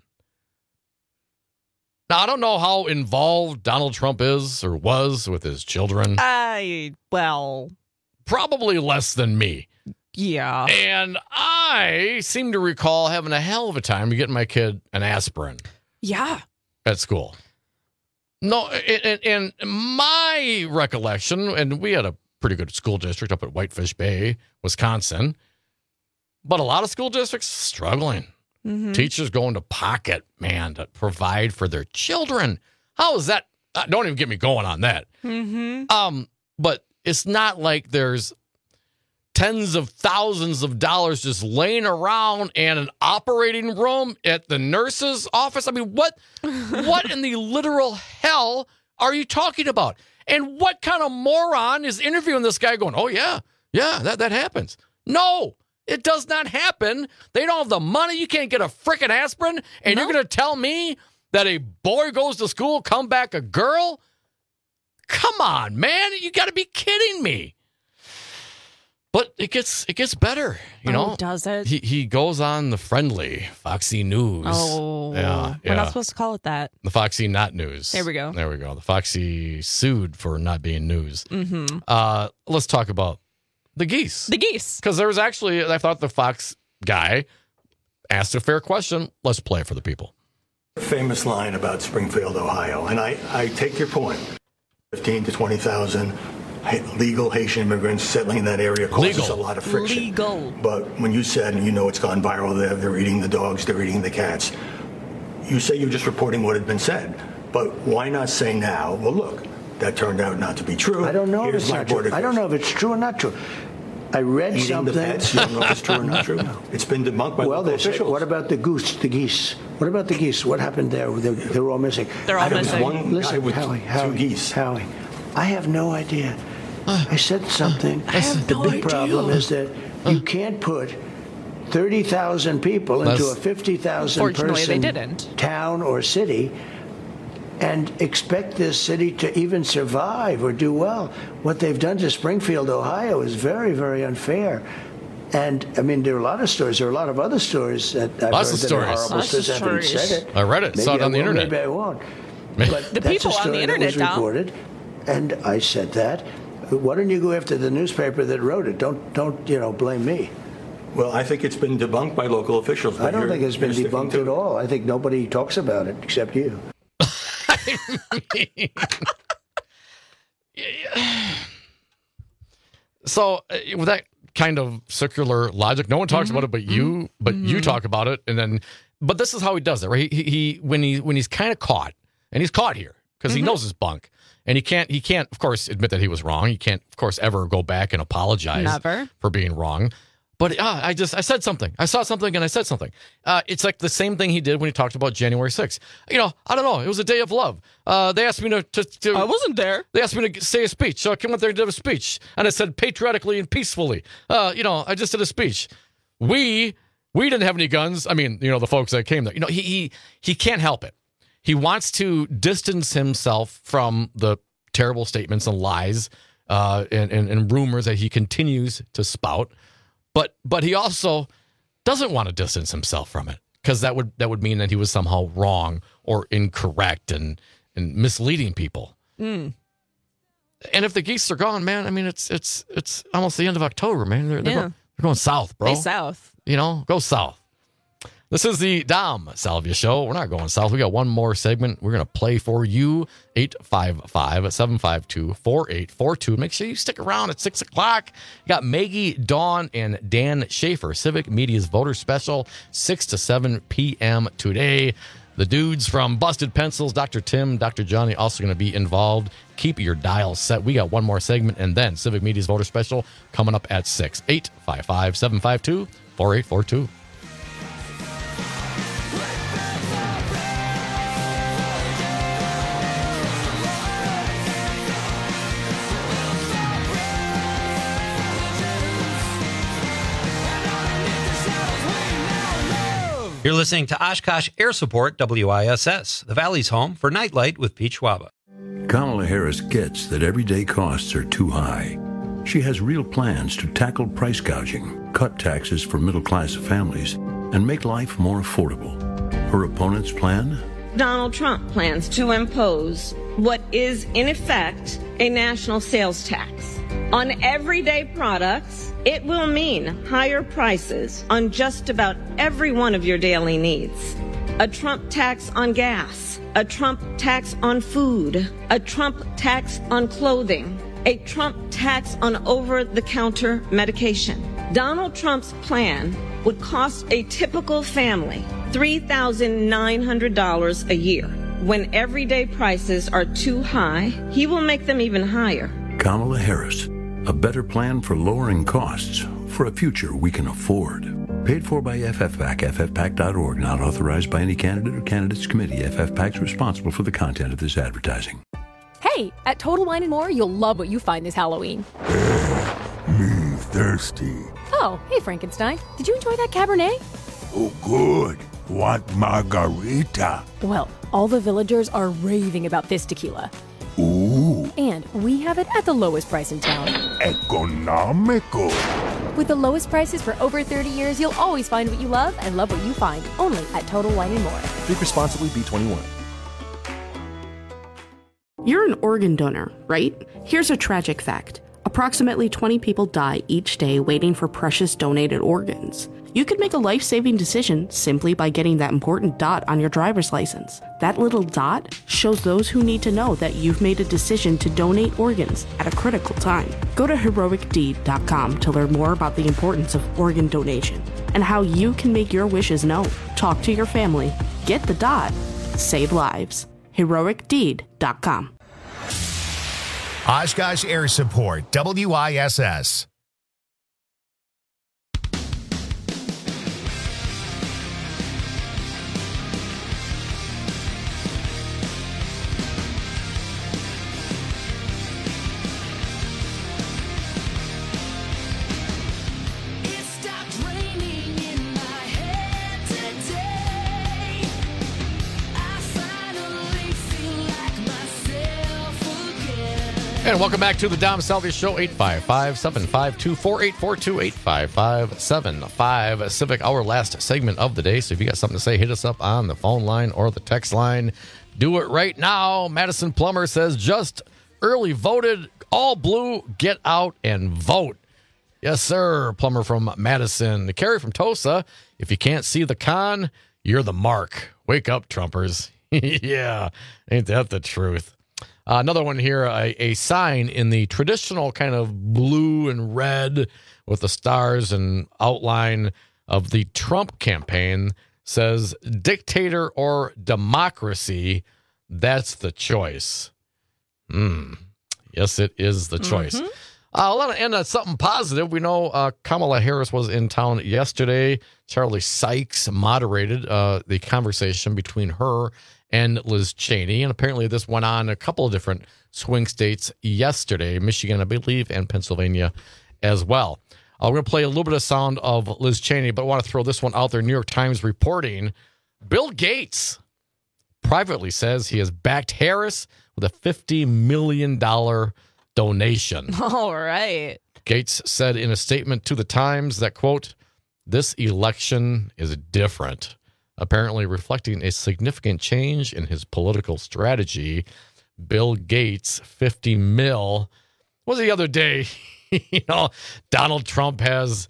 Now, I don't know how involved Donald Trump is or was with his children. I, well. Probably less than me. Yeah. And I seem to recall having a hell of a time getting my kid an aspirin. Yeah. At school. No, and, and my recollection, and we had a pretty good school district up at Whitefish Bay, Wisconsin, but a lot of school districts struggling. Mm-hmm. Teachers going to pocket, man, to provide for their children. How is that? Uh, don't even get me going on that. Mm-hmm. Um, but it's not like there's tens of thousands of dollars just laying around and an operating room at the nurse's office. I mean, what, what in the literal hell are you talking about? And what kind of moron is interviewing this guy going, oh, yeah, yeah, that, that happens. No, it does not happen. They don't have the money. You can't get a freaking aspirin. And no. You're going to tell me that a boy goes to school, come back a girl? Come on, man. You got to be kidding me. But it gets it gets better, you know. Oh, does it? He he goes on the friendly Foxy News. Oh, yeah, we're yeah. not supposed to call it that. The Foxy Not News. There we go. There we go. The Foxy sued for not being news. Mm-hmm. Uh, let's talk about the geese. The geese. Because there was actually, I thought the Fox guy asked a fair question. Let's play it for the people. Famous line about Springfield, Ohio, and I, I take your point. Fifteen to twenty thousand. Legal Haitian immigrants settling in that area causes Legal. a lot of friction. Legal. But when you said, and you know it's gone viral, they're, they're eating the dogs, they're eating the cats, you say you're just reporting what had been said. But why not say now, well, look, that turned out not to be true. I don't know Here's if it's my not true. board I don't know if it's true or not true. I read Eating something. the pets, you don't know if it's true or not true. It's been debunked by well, local they say, officials. what about the goose, the geese? What about the geese? What happened there? They're, they're all missing. They're all There was missing. one Listen, guy with Howie, two Howie, geese. Howie, I have no idea. I said something. I have the no big idea. problem is that you can't put thirty thousand people into That's- a fifty thousand Fortunately, they person didn't. town or city and expect this city to even survive or do well. What they've done to Springfield, Ohio is very, very unfair. And, I mean, there are a lot of stories. There are a lot of other stories that I've Lots heard of that stories. are horrible. Lots of Since I haven't stories. said it. I read it. Maybe Saw it I on the will, internet. Maybe I won't. Maybe. But The that's people a on story the that internet, was Dom. reported, and I said that. Why don't you go after the newspaper that wrote it? Don't, don't you know, blame me. Well, I think it's been debunked by local officials. but I don't you're- think it's been you're sticking debunked to at it. all. I think nobody talks about it except you. So uh, with that kind of circular logic, no one talks Mm-hmm. about it, but you, but you talk about it, and then, but this is how he does it, right? He, he when he when he's kind of caught, and he's caught here because he knows his bunk, and he can't he can't of course admit that he was wrong. He can't of course ever go back and apologize Never. for being wrong. But uh, I just I said something. I saw something and I said something. Uh, it's like the same thing he did when he talked about January sixth. You know, I don't know. It was a day of love. Uh, they asked me to, to, to I wasn't there. They asked me to say a speech, so I came up there and did a speech, and I said patriotically and peacefully. Uh, you know, I just did a speech. We we didn't have any guns. I mean, you know, the folks that came there. You know, he he he can't help it. He wants to distance himself from the terrible statements and lies uh, and, and and rumors that he continues to spout. But but he also doesn't want to distance himself from it because that would that would mean that he was somehow wrong or incorrect and and misleading people. Mm. And if the geese are gone, man, I mean it's it's it's almost the end of October, man. They're they're, Yeah. going, they're going south, bro. Stay south. You know, go south. This is the Dom Salvia Show. We're not going south. We got one more segment we're going to play for you. eight five five, seven five two, four eight four two. Make sure you stick around at six o'clock. You got Maggie, Dawn, and Dan Schaefer. Civic Media's Voter Special, six to seven p.m. today. The dudes from Busted Pencils, Doctor Tim, Doctor Johnny, also going to be involved. Keep your dial set. We got one more segment, and then Civic Media's Voter Special coming up at six. eight five five, seven five two, four eight four two. You're listening to Oshkosh Air Support W I S S, the Valley's home for Nightlight with Pete Schwaba. Kamala Harris gets that everyday costs are too high. She has real plans to tackle price gouging, cut taxes for middle-class families, and make life more affordable. Her opponent's plan? Donald Trump plans to impose what is, in effect, a national sales tax. On everyday products, it will mean higher prices on just about every one of your daily needs. A Trump tax on gas, a Trump tax on food, a Trump tax on clothing, a Trump tax on over-the-counter medication. Donald Trump's plan would cost a typical family three thousand nine hundred dollars a year. When everyday prices are too high, he will make them even higher. Kamala Harris, a better plan for lowering costs for a future we can afford. Paid for by F F PAC, F F PAC dot org, not authorized by any candidate or candidates committee. F F PAC is responsible for the content of this advertising. Hey, at Total Wine and More, you'll love what you find this Halloween. Me thirsty. Oh, hey Frankenstein, did you enjoy that Cabernet? Oh, good. Want margarita? Well, all the villagers are raving about this tequila. Ooh. And we have it at the lowest price in town. Economical. With the lowest prices for over thirty years, you'll always find what you love and love what you find. Only at Total Wine and More. Drink responsibly, B twenty-one. You're an organ donor, right? Here's a tragic fact. Approximately twenty people die each day waiting for precious donated organs. You could make a life-saving decision simply by getting that important dot on your driver's license. That little dot shows those who need to know that you've made a decision to donate organs at a critical time. Go to heroic deed dot com to learn more about the importance of organ donation and how you can make your wishes known. Talk to your family. Get the dot. Save lives. heroic deed dot com. Oshkosh Air Support, W I S S. And welcome back to the Dom Salvia Show, eight five five, seven five two, four eight four two, eight five five, seven five Civic, our last segment of the day. So if you got something to say, hit us up on the phone line or the text line. Do it right now. Madison Plummer says, just early voted, all blue, get out and vote. Yes, sir. Plummer from Madison. Carrie from Tosa, if you can't see the con, you're the mark. Wake up, Trumpers. Yeah, ain't that the truth? Uh, another one here, a, a sign in the traditional kind of blue and red with the stars and outline of the Trump campaign says, dictator or democracy, that's the choice. Hmm. Yes, it is the choice. Mm-hmm. Uh, let to end on something positive. We know uh, Kamala Harris was in town yesterday. Charlie Sykes moderated uh, the conversation between her and Liz Cheney. And apparently this went on in a couple of different swing states yesterday, Michigan, I believe, and Pennsylvania as well. Uh, we're going to play a little bit of sound of Liz Cheney, but I want to throw this one out there. New York Times reporting, Bill Gates privately says he has backed Harris with a fifty million dollars donation. All right. Gates said in a statement to the Times that, quote, this election is different, apparently reflecting a significant change in his political strategy. Bill Gates, fifty mil. What was the other day? You know, Donald Trump has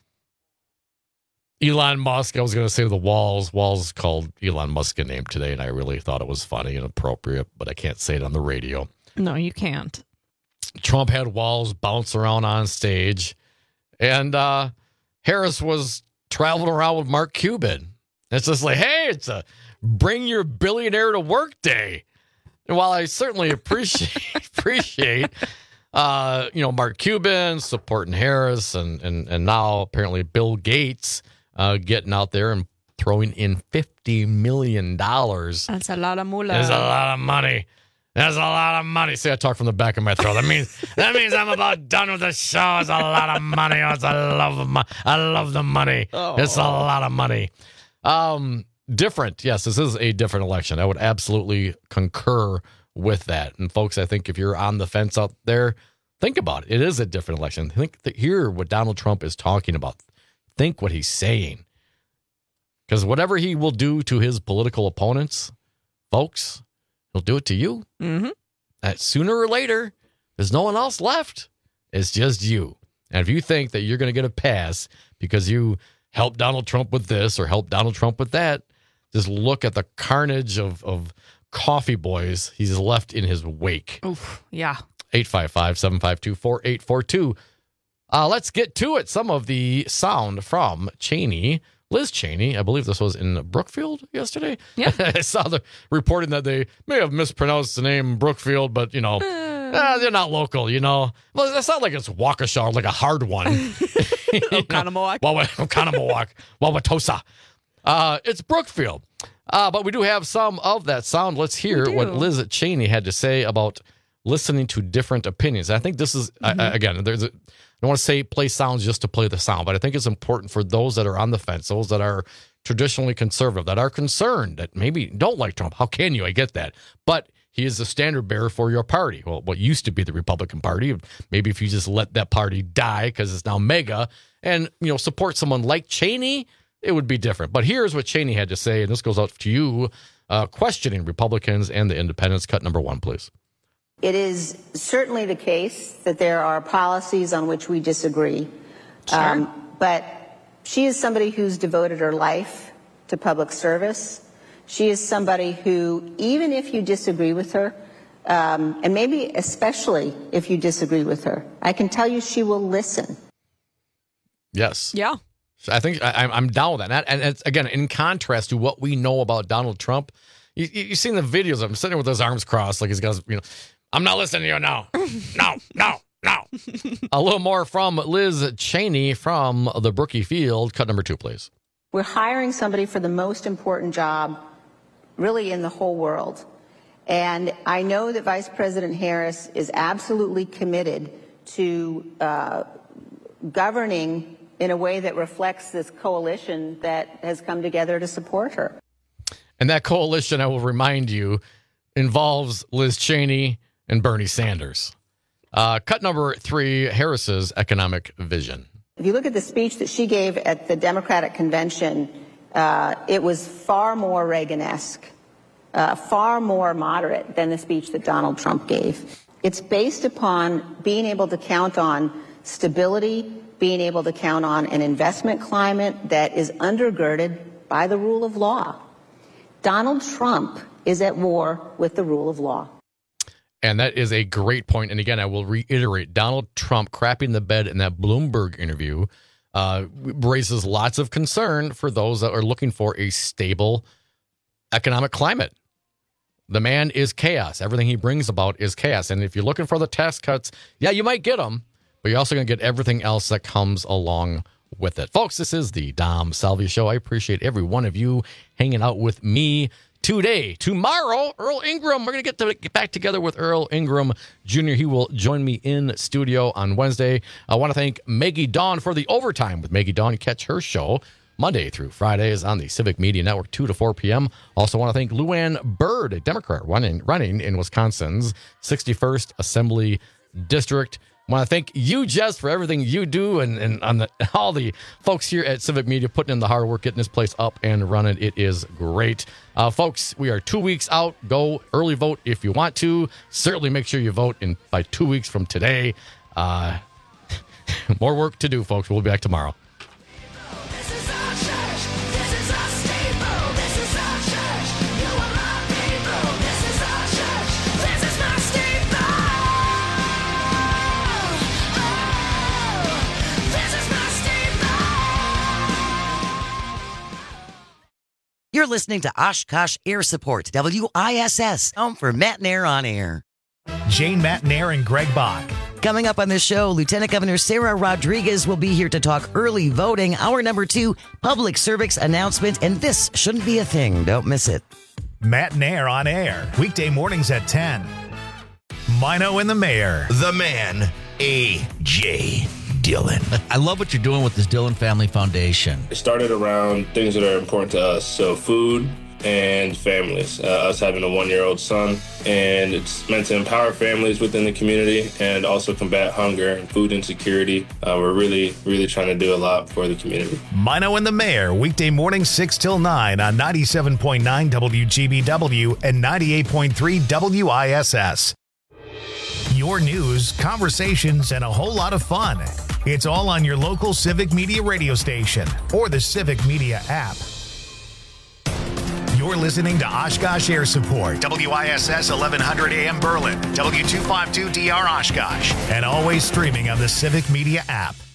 Elon Musk. I was going to say the Walls. Walls called Elon Musk a name today, and I really thought it was funny and appropriate, but I can't say it on the radio. No, you can't. Trump had Walls bounce around on stage, and uh, Harris was traveling around with Mark Cuban. It's just like, hey, it's a bring your billionaire to work day. And while I certainly appreciate appreciate uh, you know, Mark Cuban supporting Harris, and and and now apparently Bill Gates uh, getting out there and throwing in fifty million dollars. That's a lot of moolah. That's a lot of money. That's a lot of money. See, I talk from the back of my throat. That means that means I'm about done with the show. It's a lot of money. It's I love the money. I love the money. Oh. It's a lot of money. Um, different. Yes, this is a different election. I would absolutely concur with that. And folks, I think if you're on the fence out there, think about it. It is a different election. Think, hear what Donald Trump is talking about. Think what he's saying. Because whatever he will do to his political opponents folks, he'll do it to you. Mm-hmm. That sooner or later, there's no one else left. It's just you. And if you think that you're going to get a pass because you helped Donald Trump with this or helped Donald Trump with that, just look at the carnage of, of coffee boys he's left in his wake. Oof, yeah. eight five five, seven five two, four eight four two. Uh, let's get to it. Some of the sound from Cheney, Liz Cheney. I believe this was in Brookfield yesterday. Yeah. I saw the reporting that they may have mispronounced the name Brookfield, but, you know, uh, uh, they're not local, you know. Well, it's not like it's Waukesha or like a hard one. Oconomowoc. Oconomowoc. Wauwatosa. Uh, it's Brookfield. Uh, but we do have some of that sound. Let's hear what Liz Cheney had to say about listening to different opinions. I think this is, mm-hmm. I, again, there's a, I don't want to say play sounds just to play the sound, but I think it's important for those that are on the fence, those that are traditionally conservative, that are concerned, that maybe don't like Trump. How can you? I get that. But he is the standard bearer for your party. Well, what used to be the Republican Party. Maybe if you just let that party die because it's now MAGA and, you know, support someone like Cheney, it would be different. But here's what Cheney had to say, and this goes out to you, uh, questioning Republicans and the independents. Cut number one, please. It is certainly the case that there are policies on which we disagree. Sure. Um, but she is somebody who's devoted her life to public service. She is somebody who, even if you disagree with her, um, and maybe especially if you disagree with her, I can tell you she will listen. Yes. Yeah. I think I, I'm down with that. And it's, again, in contrast to what we know about Donald Trump, you, you've seen the videos of him sitting with his arms crossed, like he's got, you know, I'm not listening to you now. No, no, no. A little more from Liz Cheney from the Brookie Field. Cut number two, please. We're hiring somebody for the most important job really in the whole world. And I know that Vice President Harris is absolutely committed to uh, governing in a way that reflects this coalition that has come together to support her. And that coalition, I will remind you, involves Liz Cheney and Bernie Sanders. Uh, cut number three, Harris's economic vision. If you look at the speech that she gave at the Democratic convention, uh, it was far more Reagan-esque, uh, far more moderate than the speech that Donald Trump gave. It's based upon being able to count on stability, being able to count on an investment climate that is undergirded by the rule of law. Donald Trump is at war with the rule of law. And that is a great point. And again, I will reiterate, Donald Trump crapping the bed in that Bloomberg interview uh, raises lots of concern for those that are looking for a stable economic climate. The man is chaos. Everything he brings about is chaos. And if you're looking for the tax cuts, yeah, you might get them, but you're also going to get everything else that comes along with it. Folks, this is the Dom Salvia Show. I appreciate every one of you hanging out with me today. Tomorrow, Earl Ingram. We're going to get to get back together with Earl Ingram Junior He will join me in studio on Wednesday. I want to thank Maggie Dawn for the overtime with Maggie Dawn. Catch her show Monday through Fridays on the Civic Media Network, two to four p.m. Also want to thank Luann Byrd, a Democrat running, running in Wisconsin's sixty-first Assembly District. I want to thank you, Jess, for everything you do, and, and on the, all the folks here at Civic Media putting in the hard work, getting this place up and running. It is great. Uh, folks, we are two weeks out. Go early vote if you want to. Certainly make sure you vote in by two weeks from today. Uh, more work to do, folks. We'll be back tomorrow. You're listening to Oshkosh Air Support, W I S S, home for Matt Nair on Air. Jane Matt Nair and Greg Bach. Coming up on this show, Lieutenant Governor Sarah Rodriguez will be here to talk early voting. Hour number two, public service announcement, and this shouldn't be a thing. Don't miss it. Matt Nair on Air, weekday mornings at ten. Mino and the Mayor. The man, A J Dillon. I love what you're doing with this Dillon Family Foundation. It started around things that are important to us. So food, and families. Uh, us having a one-year-old son, and it's meant to empower families within the community and also combat hunger and food insecurity. Uh, we're really, really trying to do a lot for the community. Mino and the Mayor, weekday morning six till nine on ninety-seven point nine W G B W and ninety-eight point three W I S S. Your news, conversations, and a whole lot of fun. It's all on your local Civic Media radio station or the Civic Media app. You're listening to Oshkosh Air Support, W I S S eleven hundred A M Berlin, W two fifty-two D R Oshkosh, and always streaming on the Civic Media app.